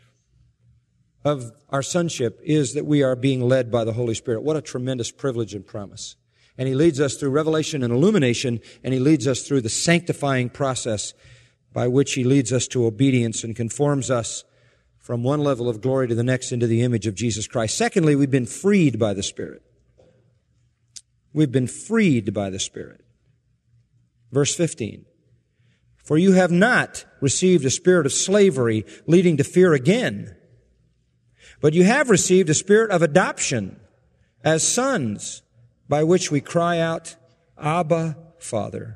of our sonship is that we are being led by the Holy Spirit. What a tremendous privilege and promise. And He leads us through revelation and illumination, and He leads us through the sanctifying process by which He leads us to obedience and conforms us from one level of glory to the next into the image of Jesus Christ. Secondly, we've been freed by the Spirit. We've been freed by the Spirit. Verse fifteen. For you have not received a spirit of slavery leading to fear again, but you have received a spirit of adoption as sons, by which we cry out, Abba, Father.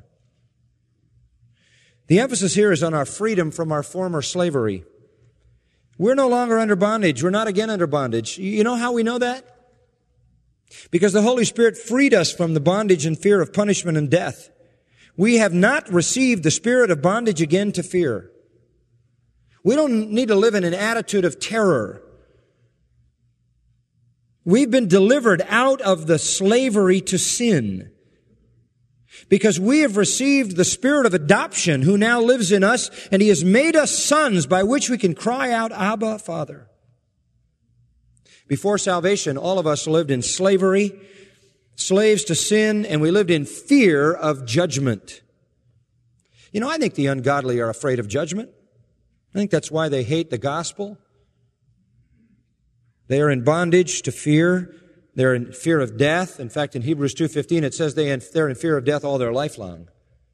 The emphasis here is on our freedom from our former slavery. We're no longer under bondage. We're not again under bondage. You know how we know that? Because the Holy Spirit freed us from the bondage and fear of punishment and death. We have not received the spirit of bondage again to fear. We don't need to live in an attitude of terror. We've been delivered out of the slavery to sin because we have received the spirit of adoption who now lives in us, and He has made us sons by which we can cry out, Abba, Father. Before salvation, all of us lived in slavery, slaves to sin, and we lived in fear of judgment. You know, I think the ungodly are afraid of judgment. I think that's why they hate the gospel. They are in bondage to fear. They're in fear of death. In fact, in Hebrews two fifteen, it says they, they're in fear of death all their life long.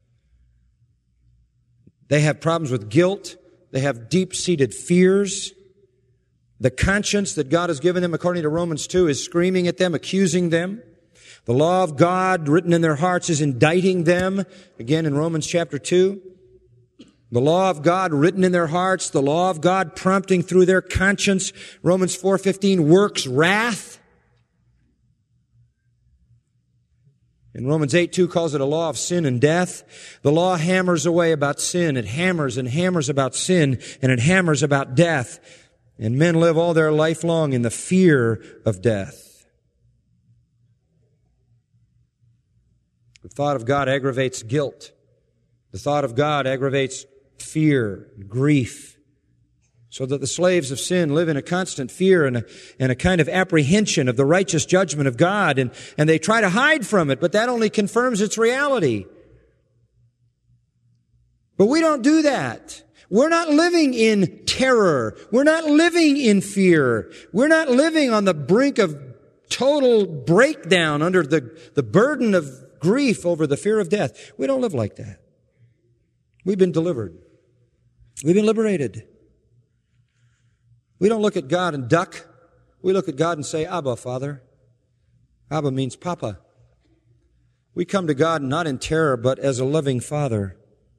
They have problems with guilt. They have deep-seated fears. The conscience that God has given them, according to Romans two, is screaming at them, accusing them. The law of God written in their hearts is indicting them. Again, in Romans chapter two. The law of God written in their hearts, the law of God prompting through their conscience. Romans four fifteen works wrath. And Romans eight two calls it a law of sin and death. The law hammers away about sin. It hammers and hammers about sin, and it hammers about death. And men live all their life long in the fear of death. The thought of God aggravates guilt. The thought of God aggravates fear, grief, so that the slaves of sin live in a constant fear and a, and a kind of apprehension of the righteous judgment of God, and, and they try to hide from it, but that only confirms its reality. But we don't do that. We're not living in terror. We're not living in fear. We're not living on the brink of total breakdown under the, the burden of grief over the fear of death. We don't live like that. We've been delivered. We've been liberated. We don't look at God and duck. We look at God and say, Abba, Father. Abba means Papa. We come to God not in terror, but as a loving Father.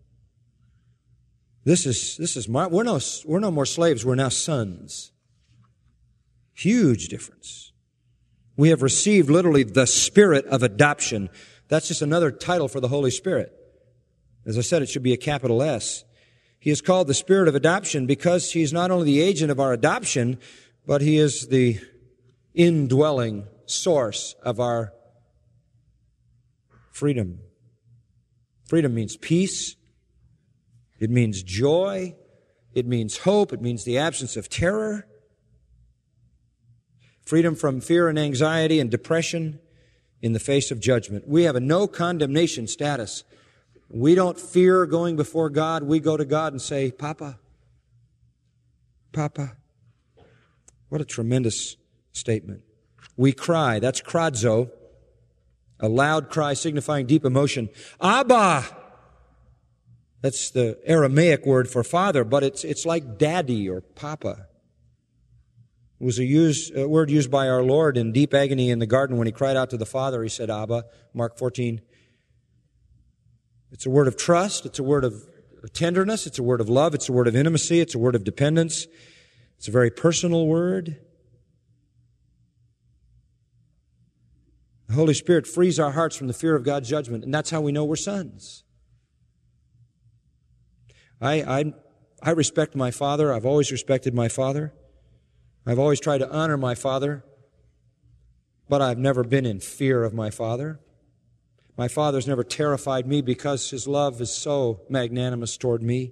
This is, this is my, we're no, we're no more slaves, we're now sons. Huge difference. We have received literally the Spirit of adoption. That's just another title for the Holy Spirit. As I said, it should be a capital S. He is called the Spirit of adoption because He is not only the agent of our adoption, but He is the indwelling source of our freedom. Freedom means peace. It means joy. It means hope. It means the absence of terror. Freedom from fear and anxiety and depression in the face of judgment. We have a no condemnation status. We don't fear going before God. We go to God and say, Papa, Papa. What a tremendous statement. We cry. That's kradzo, a loud cry signifying deep emotion. Abba! That's the Aramaic word for father, but it's it's like daddy or papa. It was a, use, a word used by our Lord in deep agony in the garden when He cried out to the Father. He said, Abba, Mark fourteen. It's a word of trust. It's a word of tenderness. It's a word of love. It's a word of intimacy. It's a word of dependence. It's a very personal word. The Holy Spirit frees our hearts from the fear of God's judgment, and that's how we know we're sons. I, I, I respect my father. I've always respected my father. I've always tried to honor my father, but I've never been in fear of my father. My father's never terrified me because His love is so magnanimous toward me.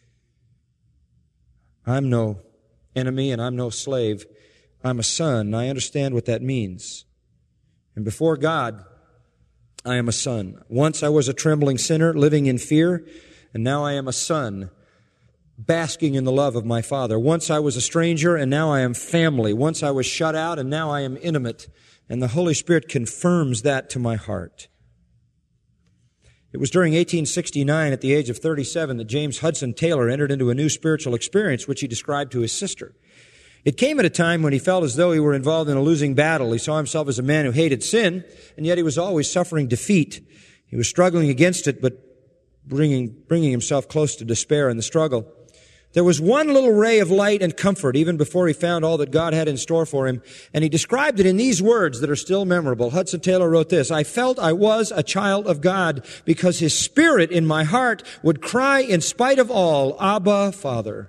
I'm no enemy and I'm no slave. I'm a son, and I understand what that means. And before God, I am a son. Once I was a trembling sinner living in fear, and now I am a son, basking in the love of my Father. Once I was a stranger, and now I am family. Once I was shut out, and now I am intimate. And the Holy Spirit confirms that to my heart. It was during eighteen sixty-nine, at the age of thirty-seven, that James Hudson Taylor entered into a new spiritual experience, which he described to his sister. It came at a time when he felt as though he were involved in a losing battle. He saw himself as a man who hated sin, and yet he was always suffering defeat. He was struggling against it, but bringing, bringing himself close to despair in the struggle. There was one little ray of light and comfort even before he found all that God had in store for him, and he described it in these words that are still memorable. Hudson Taylor wrote this, I felt I was a child of God because His Spirit in my heart would cry in spite of all, Abba, Father.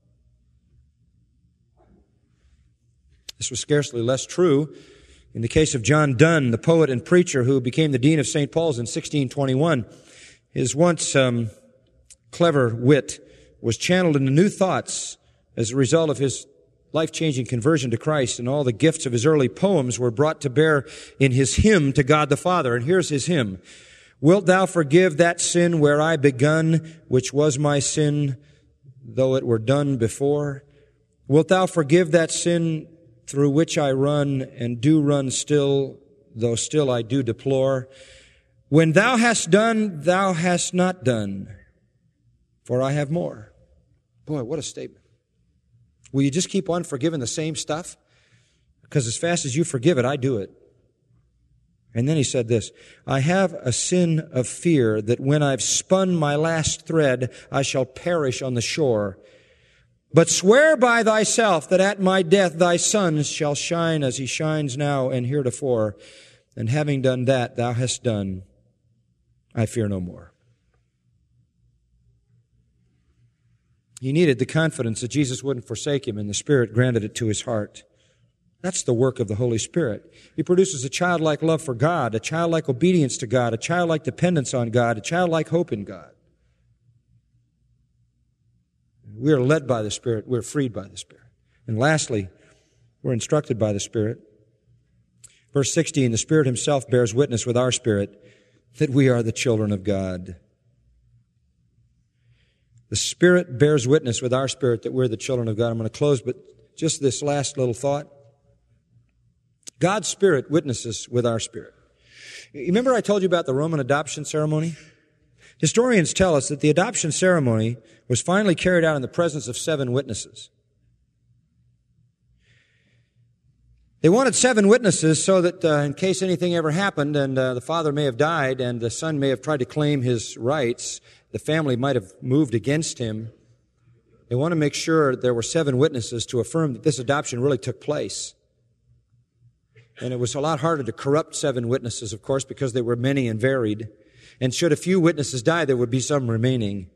This was scarcely less true in the case of John Donne, the poet and preacher who became the dean of Saint Paul's in sixteen twenty-one. His once um, clever wit was channeled into new thoughts as a result of his life-changing conversion to Christ, and all the gifts of his early poems were brought to bear in his hymn to God the Father. And here's his hymn. Wilt thou forgive that sin where I begun, which was my sin, though it were done before? Wilt thou forgive that sin through which I run, and do run still, though still I do deplore? When thou hast done, thou hast not done, for I have more. Boy, what a statement. Will you just keep on forgiving the same stuff? Because as fast as you forgive it, I do it. And then he said this, I have a sin of fear that when I've spun my last thread, I shall perish on the shore. But swear by thyself that at my death thy sun shall shine as he shines now and heretofore. And having done that, thou hast done, I fear no more. He needed the confidence that Jesus wouldn't forsake him, and the Spirit granted it to his heart. That's the work of the Holy Spirit. He produces a childlike love for God, a childlike obedience to God, a childlike dependence on God, a childlike hope in God. We are led by the Spirit. We're freed by the Spirit. And lastly, we're instructed by the Spirit. Verse sixteen, the Spirit Himself bears witness with our spirit that we are the children of God. The Spirit bears witness with our spirit that we're the children of God. I'm going to close, but just this last little thought. God's Spirit witnesses with our spirit. You remember I told you about the Roman adoption ceremony? Historians tell us that the adoption ceremony was finally carried out in the presence of seven witnesses. They wanted seven witnesses so that uh, in case anything ever happened and uh, the father may have died and the son may have tried to claim his rights, the family might have moved against him. They want to make sure there were seven witnesses to affirm that this adoption really took place. And it was a lot harder to corrupt seven witnesses, of course, because they were many and varied. And should a few witnesses die, there would be some remaining.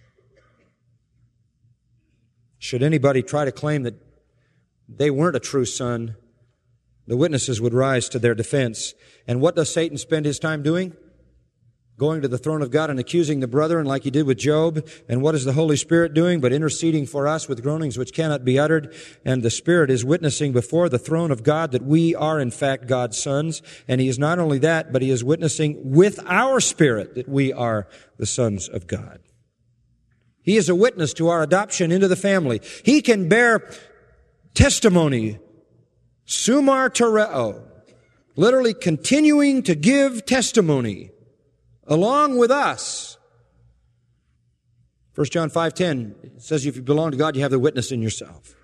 Should anybody try to claim that they weren't a true son, the witnesses would rise to their defense. And what does Satan spend his time doing? Going to the throne of God and accusing the brethren like he did with Job. And what is the Holy Spirit doing? But interceding for us with groanings which cannot be uttered. And the Spirit is witnessing before the throne of God that we are in fact God's sons. And He is not only that, but He is witnessing with our spirit that we are the sons of God. He is a witness to our adoption into the family. He can bear testimony, sumar tereo, literally continuing to give testimony along with us. First John five ten says if you belong to God, you have the witness in yourself.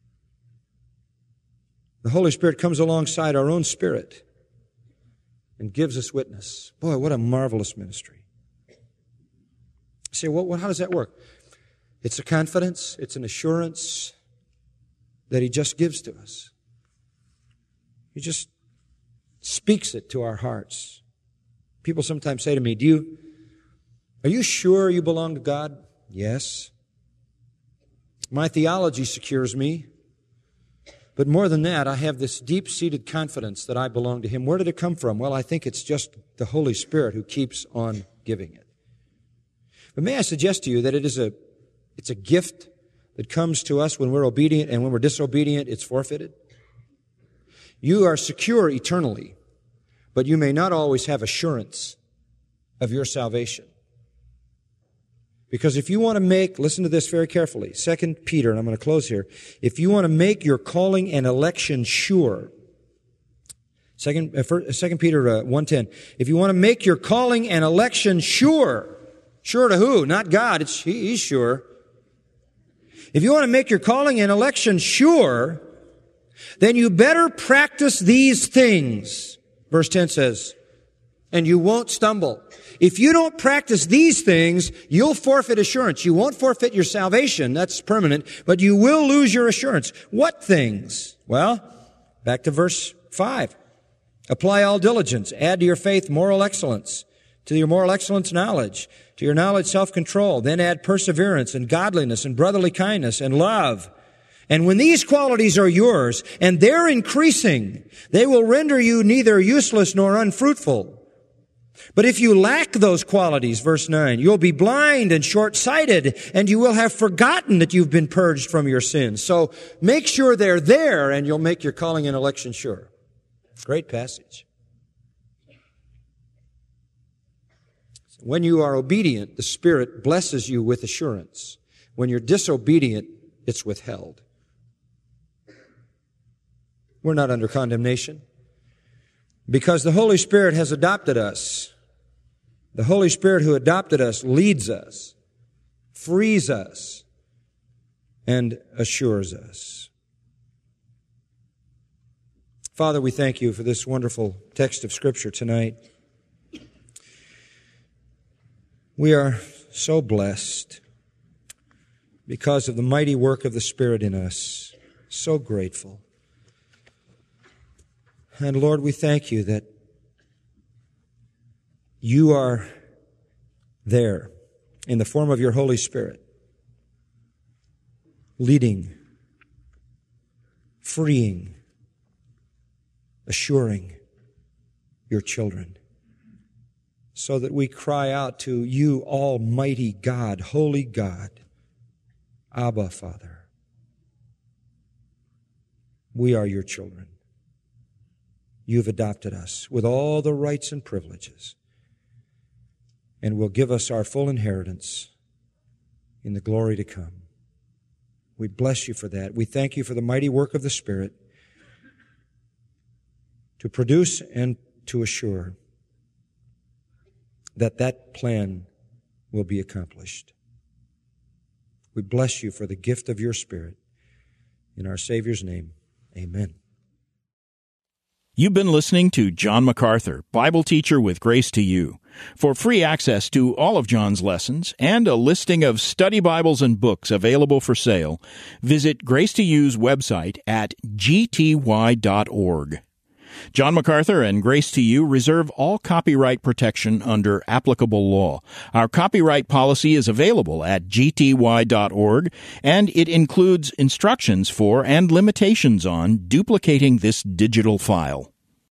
The Holy Spirit comes alongside our own spirit and gives us witness. Boy, what a marvelous ministry. You say, well, how does that work? It's a confidence, it's an assurance that He just gives to us. He just speaks it to our hearts. People sometimes say to me, "Do you, are you sure you belong to God?" Yes. My theology secures me. But more than that, I have this deep-seated confidence that I belong to Him. Where did it come from? Well, I think it's just the Holy Spirit who keeps on giving it. But may I suggest to you that it is a, it's a gift that comes to us when we're obedient, and when we're disobedient, it's forfeited. You are secure eternally, but you may not always have assurance of your salvation. Because if you want to make, listen to this very carefully, Second Peter, and I'm going to close here. If you want to make your calling and election sure, Second, uh, Second Peter uh, one ten, if you want to make your calling and election sure, sure to who? Not God, it's, he, He's sure. If you want to make your calling and election sure, then you better practice these things. Verse ten says, and you won't stumble. If you don't practice these things, you'll forfeit assurance. You won't forfeit your salvation. That's permanent. But you will lose your assurance. What things? Well, back to verse five. Apply all diligence. Add to your faith moral excellence. To your moral excellence, knowledge. To your knowledge, self-control. Then add perseverance and godliness and brotherly kindness and love. And when these qualities are yours, and they're increasing, they will render you neither useless nor unfruitful. But if you lack those qualities, verse nine, you'll be blind and short-sighted, and you will have forgotten that you've been purged from your sins. So make sure they're there, and you'll make your calling and election sure. Great passage. When you are obedient, the Spirit blesses you with assurance. When you're disobedient, it's withheld. We're not under condemnation because the Holy Spirit has adopted us. The Holy Spirit who adopted us leads us, frees us, and assures us. Father, we thank You for this wonderful text of Scripture tonight. We are so blessed because of the mighty work of the Spirit in us. So grateful. And Lord, we thank You that You are there in the form of Your Holy Spirit, leading, freeing, assuring Your children, so that we cry out to You, Almighty God, Holy God, Abba, Father. We are your children. You've adopted us with all the rights and privileges, and will give us our full inheritance in the glory to come. We bless you for that. We thank you for the mighty work of the Spirit to produce and to assure that that plan will be accomplished. We bless you for the gift of your Spirit. In our Savior's name, amen. You've been listening to John MacArthur, Bible teacher with Grace to You. For free access to all of John's lessons and a listing of study Bibles and books available for sale, visit Grace to You's website at g t y dot org. John MacArthur and Grace to You reserve all copyright protection under applicable law. Our copyright policy is available at g t y dot org, and it includes instructions for and limitations on duplicating this digital file.